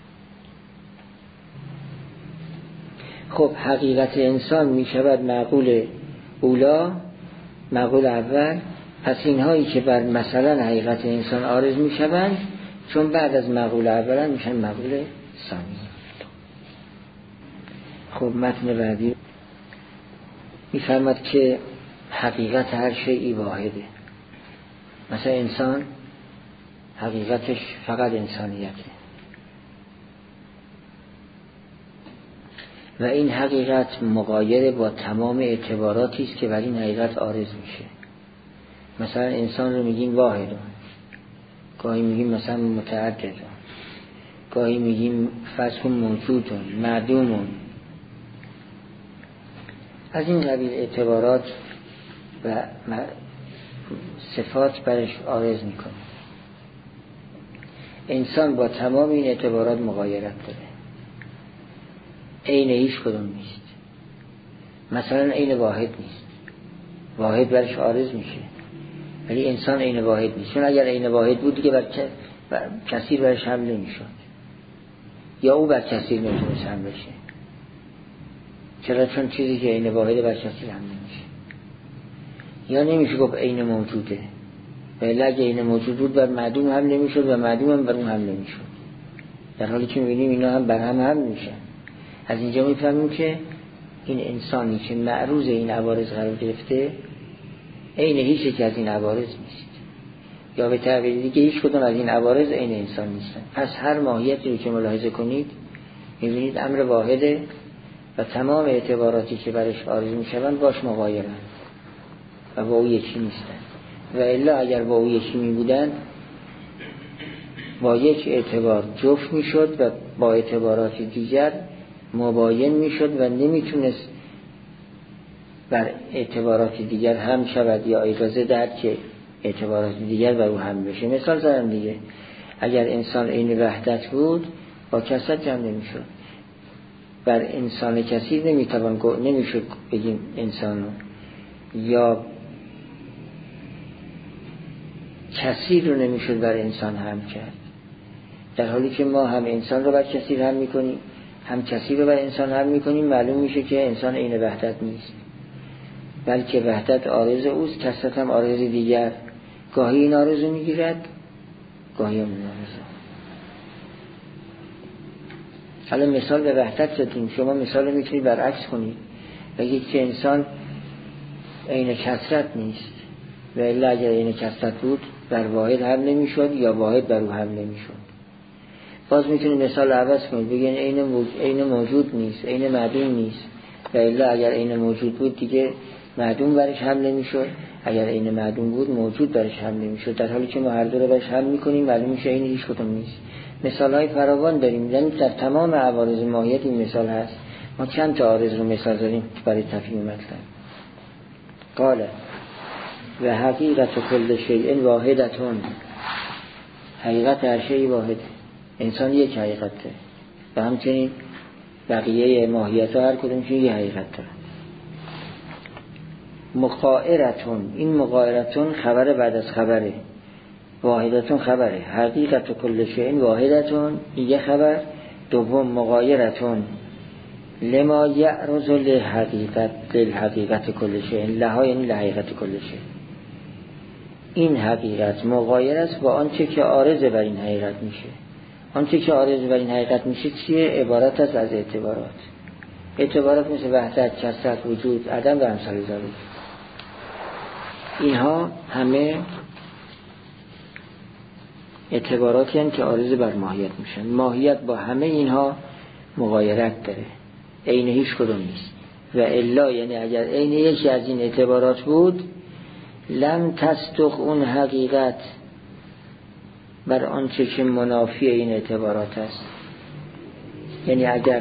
خب حقیقت انسان می شود معقول اولا، معقول اول. پس اینهایی که بر مثلا حقیقت انسان عارض می شوند، چون بعد از معقول اولا میشن معقول ثانی. خب متن بعدی میفرماد که حقیقت هر شیئی واحده. مثلا انسان حقیقتش فقط انسانیته و این حقیقت مغایر با تمام اعتباراتی است که بر این حقیقت عارض میشه. مثلا انسان رو میگیم واحد، گاهی میگیم مثلا متعدد، گاهی میگیم فرض کن موجود، معدوم. از این قبیل اعتبارات و صفات برش عارض میکنه. انسان با تمام این اعتبارات مغایرت داره، عین هیچ کدوم نیست. مثلا عین واحد نیست، واحد برش عارض میشه، ولی انسان عین واحد نیست. چون اگر عین واحد بود دیگه کثیر برش حمله میشد، یا او بر کثیر نمیتونست حمله بشه. چرا؟ چون چیزی که عین واحد بر کثیر حمله میشه. یا نمیشه گفت عین موجوده، ولی اگه عین موجود بود بر معدوم حمله میشد و معدوم هم بر اون حمله میشد، در حالی که میبینیم اینا هم بر هم حمله میشن. از اینجا میفهمیم که این انسانی که معروض این عوارض قرار گرفته عین هیچ یک از این عوارض نیست، یا به تعبیر دیگه هیچ کدوم از این عوارض عین انسان نیستن. پس هر ماهیتی رو که ملاحظه کنید میبینید امر واحده و تمام اعتباراتی که برش عارض میشوند باش مغایرند و با او یکی نیستن. و الا اگر با او یکی میبودن با یک اعتبار جفت میشد و با اعتبارات دیگر مباین میشد و نمیتونست بر اعتبارات دیگر هم شود یا اجازه دهد که اعتبارات دیگر بر او هم بشه. مثال زدم دیگه، اگر انسان عین وحدت بود با کثرت جمع نمیشد. بر انسان کثیر نمیشد بگیم انسانو، یا کثیر رو نمیشد بر انسان هم کرد، در حالی که ما هم انسان رو بر کثیر هم میکنیم هم کثیر رو بر انسان هم میکنیم. معلوم میشه که انسان عین وحدت نیست، بلکه وحدت عارض اوست، کثرت هم عارض دیگر. گاهی این عارض رو میگیرد، گاهی هم این عارض رو. حالا مثال به وحدت زدیم، شما مثال رو میتونید برعکس کنید، بگید که انسان عین کثرت نیست، و الا اگر عین کثرت بود بر واحد هم نمیشد یا واحد بر او هم نمیشد. باز میتونید مثال عوض کنید، بگید عین موجود نیست، عین معدوم نیست، و الا اگر عین موجود بود دیگه معدوم برش هم نمیشد، اگر عین معدوم بود موجود برش هم نمیشد، در حالی که ما هر دو رو برش هم میکنیم معلوم میشه عین هیچ کدوم نیست. مثال های فراوان داریم، یعنی در تمام عوارض ماهیت این مثال هست. ما چند تا عارض رو مثال داریم برای تفهیم مطلب. قال و حقیقت کل شیء واحدتون، حقیقت هر شیء واحد. انسان یک حقیقته و همچنین بقیه ماهیت ها هر کدومشون یک حقیقت دارن. مغایرتون، این مغایرتون خبر بعد از خبره، واحدتون خبره. حقیقت کل شیء واحدتون یه خبر. دوم مغایرتون لما یعرض للحقیقت کل شیء، لها یعنی لحقیقت کل شیء. این حقیقت مغایر است با آنچه که عارض بر این حقیقت میشه. آنچه که عارض بر این حقیقت میشه چیه؟ عبارت است از اعتبارات. اعتبارات مثل وحدت، کثرت، وجود، عدم و امثال ذلک. اینها همه اعتباراتی هستند که عارض بر ماهیت میشن. ماهیت با همه اینها مغایرت داره، عین هیچ کدوم نیست. و الا یعنی اگر عین یکی از این اعتبارات بود لم تصدق اون حقیقت بر آنچه که منافی این اعتبارات است. یعنی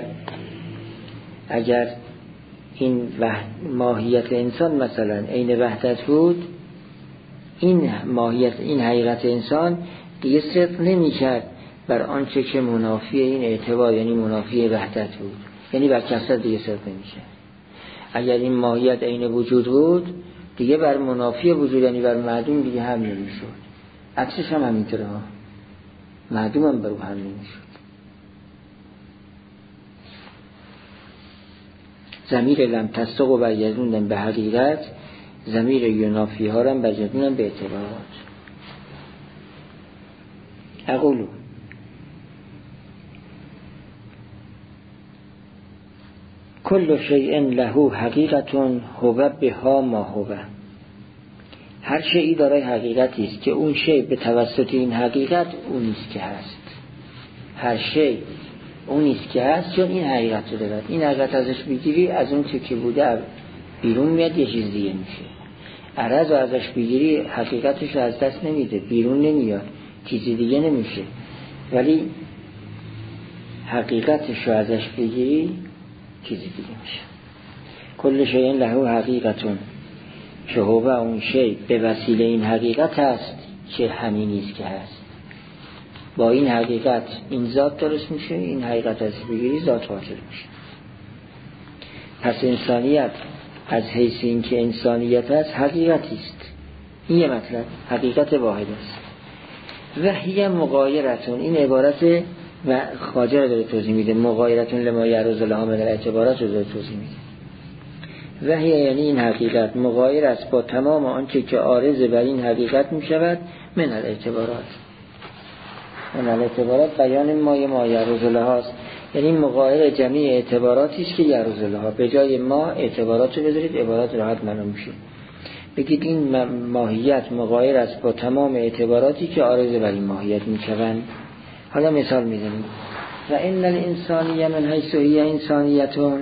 اگر این ماهیت انسان مثلا عین وحدت بود این ماهیت، این حقیقت انسان دیگه صدق نمی کرد بر آنچه که منافی این اعتبار، یعنی منافی وحدت بود، یعنی بر کثرت دیگه صدق نمی کرد. اگر این ماهیت عین وجود بود دیگه بر منافی وجود، یعنی بر معدوم دیگه هم نمی شد. عکسش هم همینطوره ها، معدوم هم بر او هم نمی شد. ضمیر لم تصدق و برگردوندن به حقیقت، ضمیر ینافی ها رو برگردوندن به اعتبارات. اقولو کل شیء له حقیقت هو بها ما هو. هر شیئی دارای حقیقتی است که اون شیء به توسط این حقیقت اون است که هست. هر شیء اون است که هست چون این حقیقت رو دارد. این حقیقت ازش بگیری از اون چه که بوده بیرون میاد، یه چیز دیگه میشه. عرض رو ازش بگیری حقیقتش رو از دست نمیده، بیرون نمیاد، چیزی دیگه نمیشه. ولی حقیقتش رو ازش بگیری چیزی دیگه میشه. کل شیء له حقیقتون که هو اون شیء به وسیله این حقیقت هست که همین است که هست. با این حقیقت این ذات درست میشه، این حقیقت ازش بگیری ذات واجد میشه. پس انسانیت از حیث این که انسانیت است حقیقتی است. این یه مطلب، حقیقت واحد است. و هی مغایرتون، این عبارت و خواجه رو داره توضیح میده. مغایرتون لما یعرض لها من الاعتبارات رو داره توضیح میده. و هی یعنی این حقیقت مغایر است با تمام آنچه که عارض بر این حقیقت میشود من الاعتبارات. من الاعتبارات بیان ما یعرض لها است، یعنی مغایر جمعی اعتباراتی است که یعرض لها. به جای ما اعتبارات رو بذارید، عبارات راحت معلوم میشه. بگید این ماهیت مغایر است با تمام اعتباراتی که عارض بر این ماهیت میشوند. حالا مثال میزنیم. و ان الانسانیه من حیث هی انسانیتون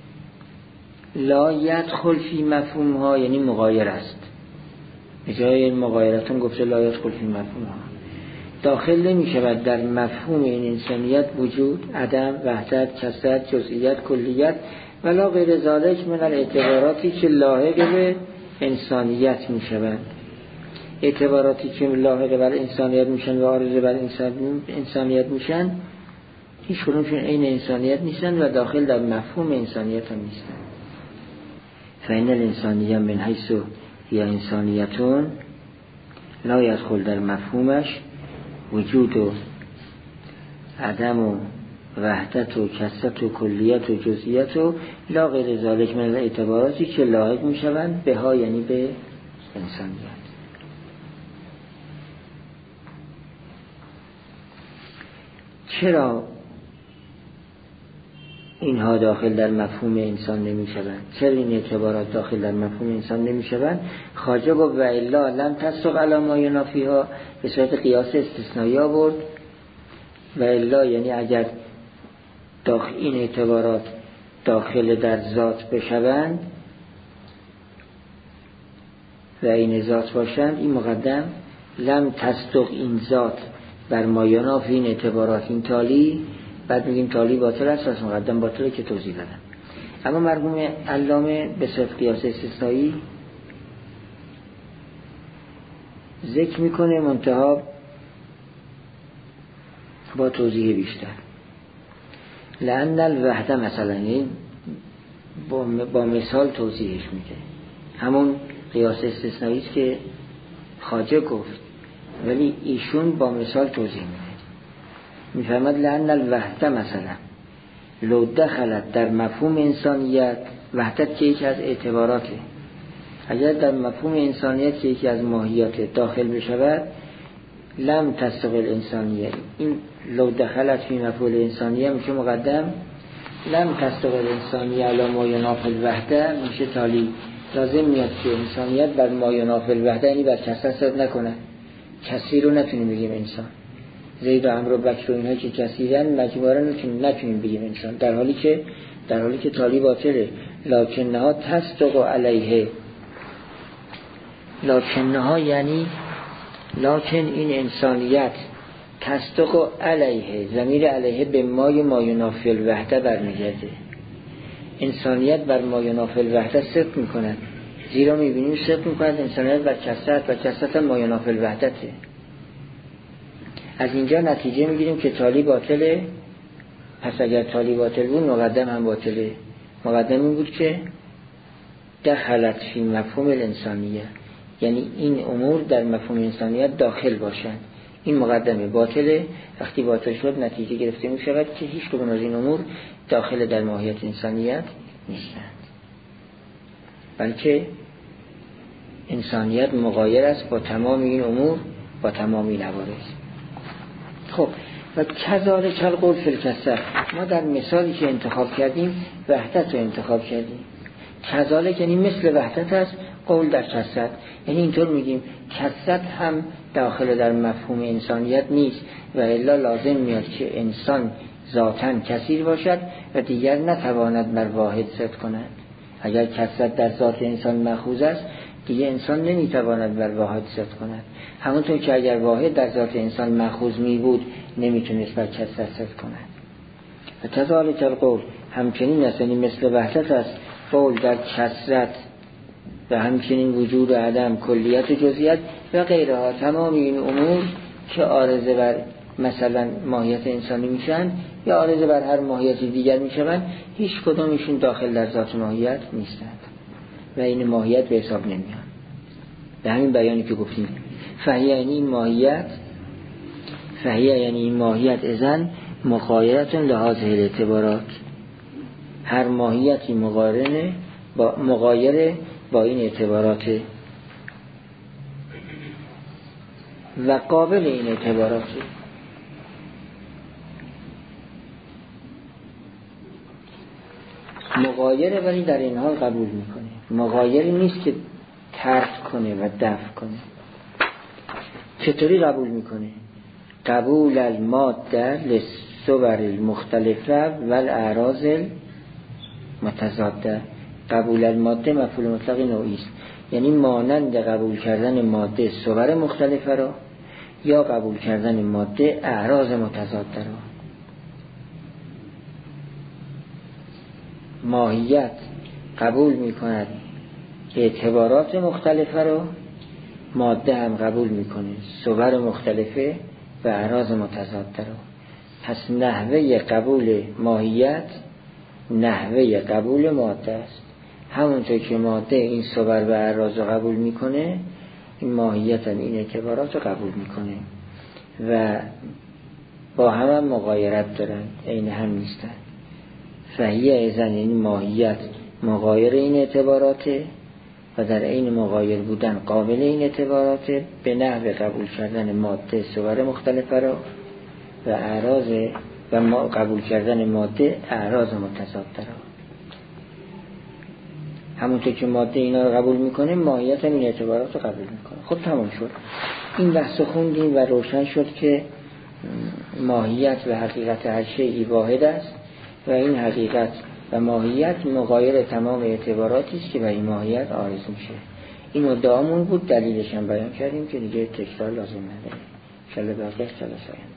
لا یدخل فی مفهومها، یعنی مغایر است. به جای مغایرتون گفته لا یدخل فی مفهومها، داخل نمی شود در مفهوم این انسانیت وجود، عدم، وحدت، کثرت، جزئیت، کلیت ولا غیر ذالک من الاعتباراتی که لاحق به انسانیت می شود. اعتباراتی که لاحق بر انسانیت میشن و عارض بر انسانیت میشن هیچ کدومشون عین انسانیت نیستن و داخل در مفهوم انسانیت هم نیستن. فإن الانسانیه من حیث هی انسانیتون لا یدخل در مفهومش وجود و عدم و وحدت و کثرت و کلیت و جزئیت و لا غیر ذالک من اعتباراتی که لاحق میشوند به ها، یعنی به انسانیت. چرا اینها داخل در مفهوم انسان نمی شوند؟ چرا این اعتبارات داخل در مفهوم انسان نمی شوند؟ خواجه گفت و الا لم تصدق علی ما ینافیها، به صورت قیاس استثنایی آورد. و الا یعنی اگر این اعتبارات داخل در ذات بشوند و این ذات باشند، این مقدم لم تصدق این ذات بر ما ینافی این اعتبارات، این تالی، بعد میگیم تالی باطل است، پس مقدم باطله که توضیح دادم. اما مرحوم علامه به صرف قیاس استثنایی ذکر میکنه، منتها با توضیح بیشتر. لأن الوحده مثلا این با مثال توضیحش میده، همون قیاس استثنایی است که خواجه گفت، ولی ایشون با مثال توضیح میده. میفرماد لأن الوحده مثلا لو دخلت در مفهوم انسانیت، وحدت که یکی از اعتباراته، اگر در مفهوم انسانیت که یکی از ماهیات داخل بشود لم تستقل انسانیت، این لو دخلت فی مفعول انسانیه میشه مقدم، لم تستقل انسانیه علی ما ینافی الوحده میشه تالی. لازم میاد که انسانیت بر ما ینافی الوحده، یعنی بر کثرت نکنه. کثیر رو نتونیم بگیم انسان، زید و عمرو و بکر و اینها که کثیرن مجموعا نتونیم بگیم انسان، در حالی که تالی باطله. لکنها تصدق علیه، لکنها یعنی لکن این انسانیت تصدق علیه، ضمیر علیه به ما ینافی الوحده برمیگرده. انسانیت بر ما ینافی الوحده صدق میکنن، زیرا میبینیم صدق میکند انسانیت و کثرت ما ینافی الوحدته. از اینجا نتیجه میگیریم که تالی باطله. پس اگر تالی باطل بود مقدم هم باطله. مقدم این بود که دخلت فی مفهوم الانسانیه، یعنی این امور در مفهوم انسانیت داخل باشند. این مقدمه باطله. وقتی باطل شد نتیجه گرفته می شود که هیچ کدوم از این امور داخل در ماهیت انسانیت نیستند، بلکه انسانیت مغایر است با تمام این امور، با تمام این عوارض. خب و کذالک القول فی الکثرة، ما در مثالی که انتخاب کردیم وحدت رو انتخاب کردیم. کذالک یعنی مثل وحدت است، قول در کثرت، یعنی اینطور میگیم کثرت هم داخل در مفهوم انسانیت نیست و الا لازم میاد که انسان ذاتاً کثیر باشد و دیگر نتواند بر واحد صدق کند. اگر کثرت در ذات انسان مأخوذ است دیگه انسان نمیتواند بر واحد صدق کند، همونطور که اگر واحد در ذات انسان مأخوذ می بود نمیتونست بر کثرت صدق کند. و کذالک القول، همچنین است، یعنی مثل وحدت است قول در کثرت و همچنین وجود عدم، کلیت و جزئیات و غیرها، تمام این امور که عارضه بر مثلا ماهیت انسانی میشن یا عارضه بر هر ماهیت دیگر میشن، هیچ کدومشون داخل در ذات ماهیت نیستند و این ماهیت به حساب نمیان. به همین بیانی که گفتیم فهیه یعنی این ماهیت اذن مغایرت لهذه الاعتبارات، هر ماهیتی مغایره با این اعتبارات و قابل این اعتبارات. مغایره ولی در این حال قبول میکنه، مغایری نیست که ترک کنه و دفع کنه. چطوری قبول میکنه؟ قبول الماده للصور المختلفه و الاعراض المتضاده. قبول الماده مفعول مطلق نوعی است، یعنی مانند قبول کردن ماده صور مختلفه را یا قبول کردن ماده اعراض متضاده را. ماهیت قبول میکند اعتبارات مختلفه را، ماده هم قبول میکنه صور مختلفه و اعراض متضاده را. پس نحوه قبول ماهیت نحوه قبول ماده است. همونطور که ماده این صور و اعراض رو قبول میکنه، این ماهیت هم این اعتبارات رو قبول میکنه و با هم مغایرت دارن، عین هم نیستن. فهیه اذن این ماهیت مغایر این اعتباراته و در عین مغایر بودن قابل این اعتباراته، به نحو قبول کردن ماده صور مختلفه را و اعراض و قبول کردن ماده اعراض متضاده را. همونطور که ماده اینا رو قبول میکنه، ماهیت هم این اعتبارات رو قبول میکنه. خب تمام شد. این بحث خوندیم و روشن شد که ماهیت و حقیقت هر شیئی واحد است و این حقیقت و ماهیت مغایر تمام اعتباراتی است که به این ماهیت عارض میشه. این ادعامون بود، دلیلش هم بیان کردیم که دیگه تکرار لازم نداره. ان شاءالله باقی جلسه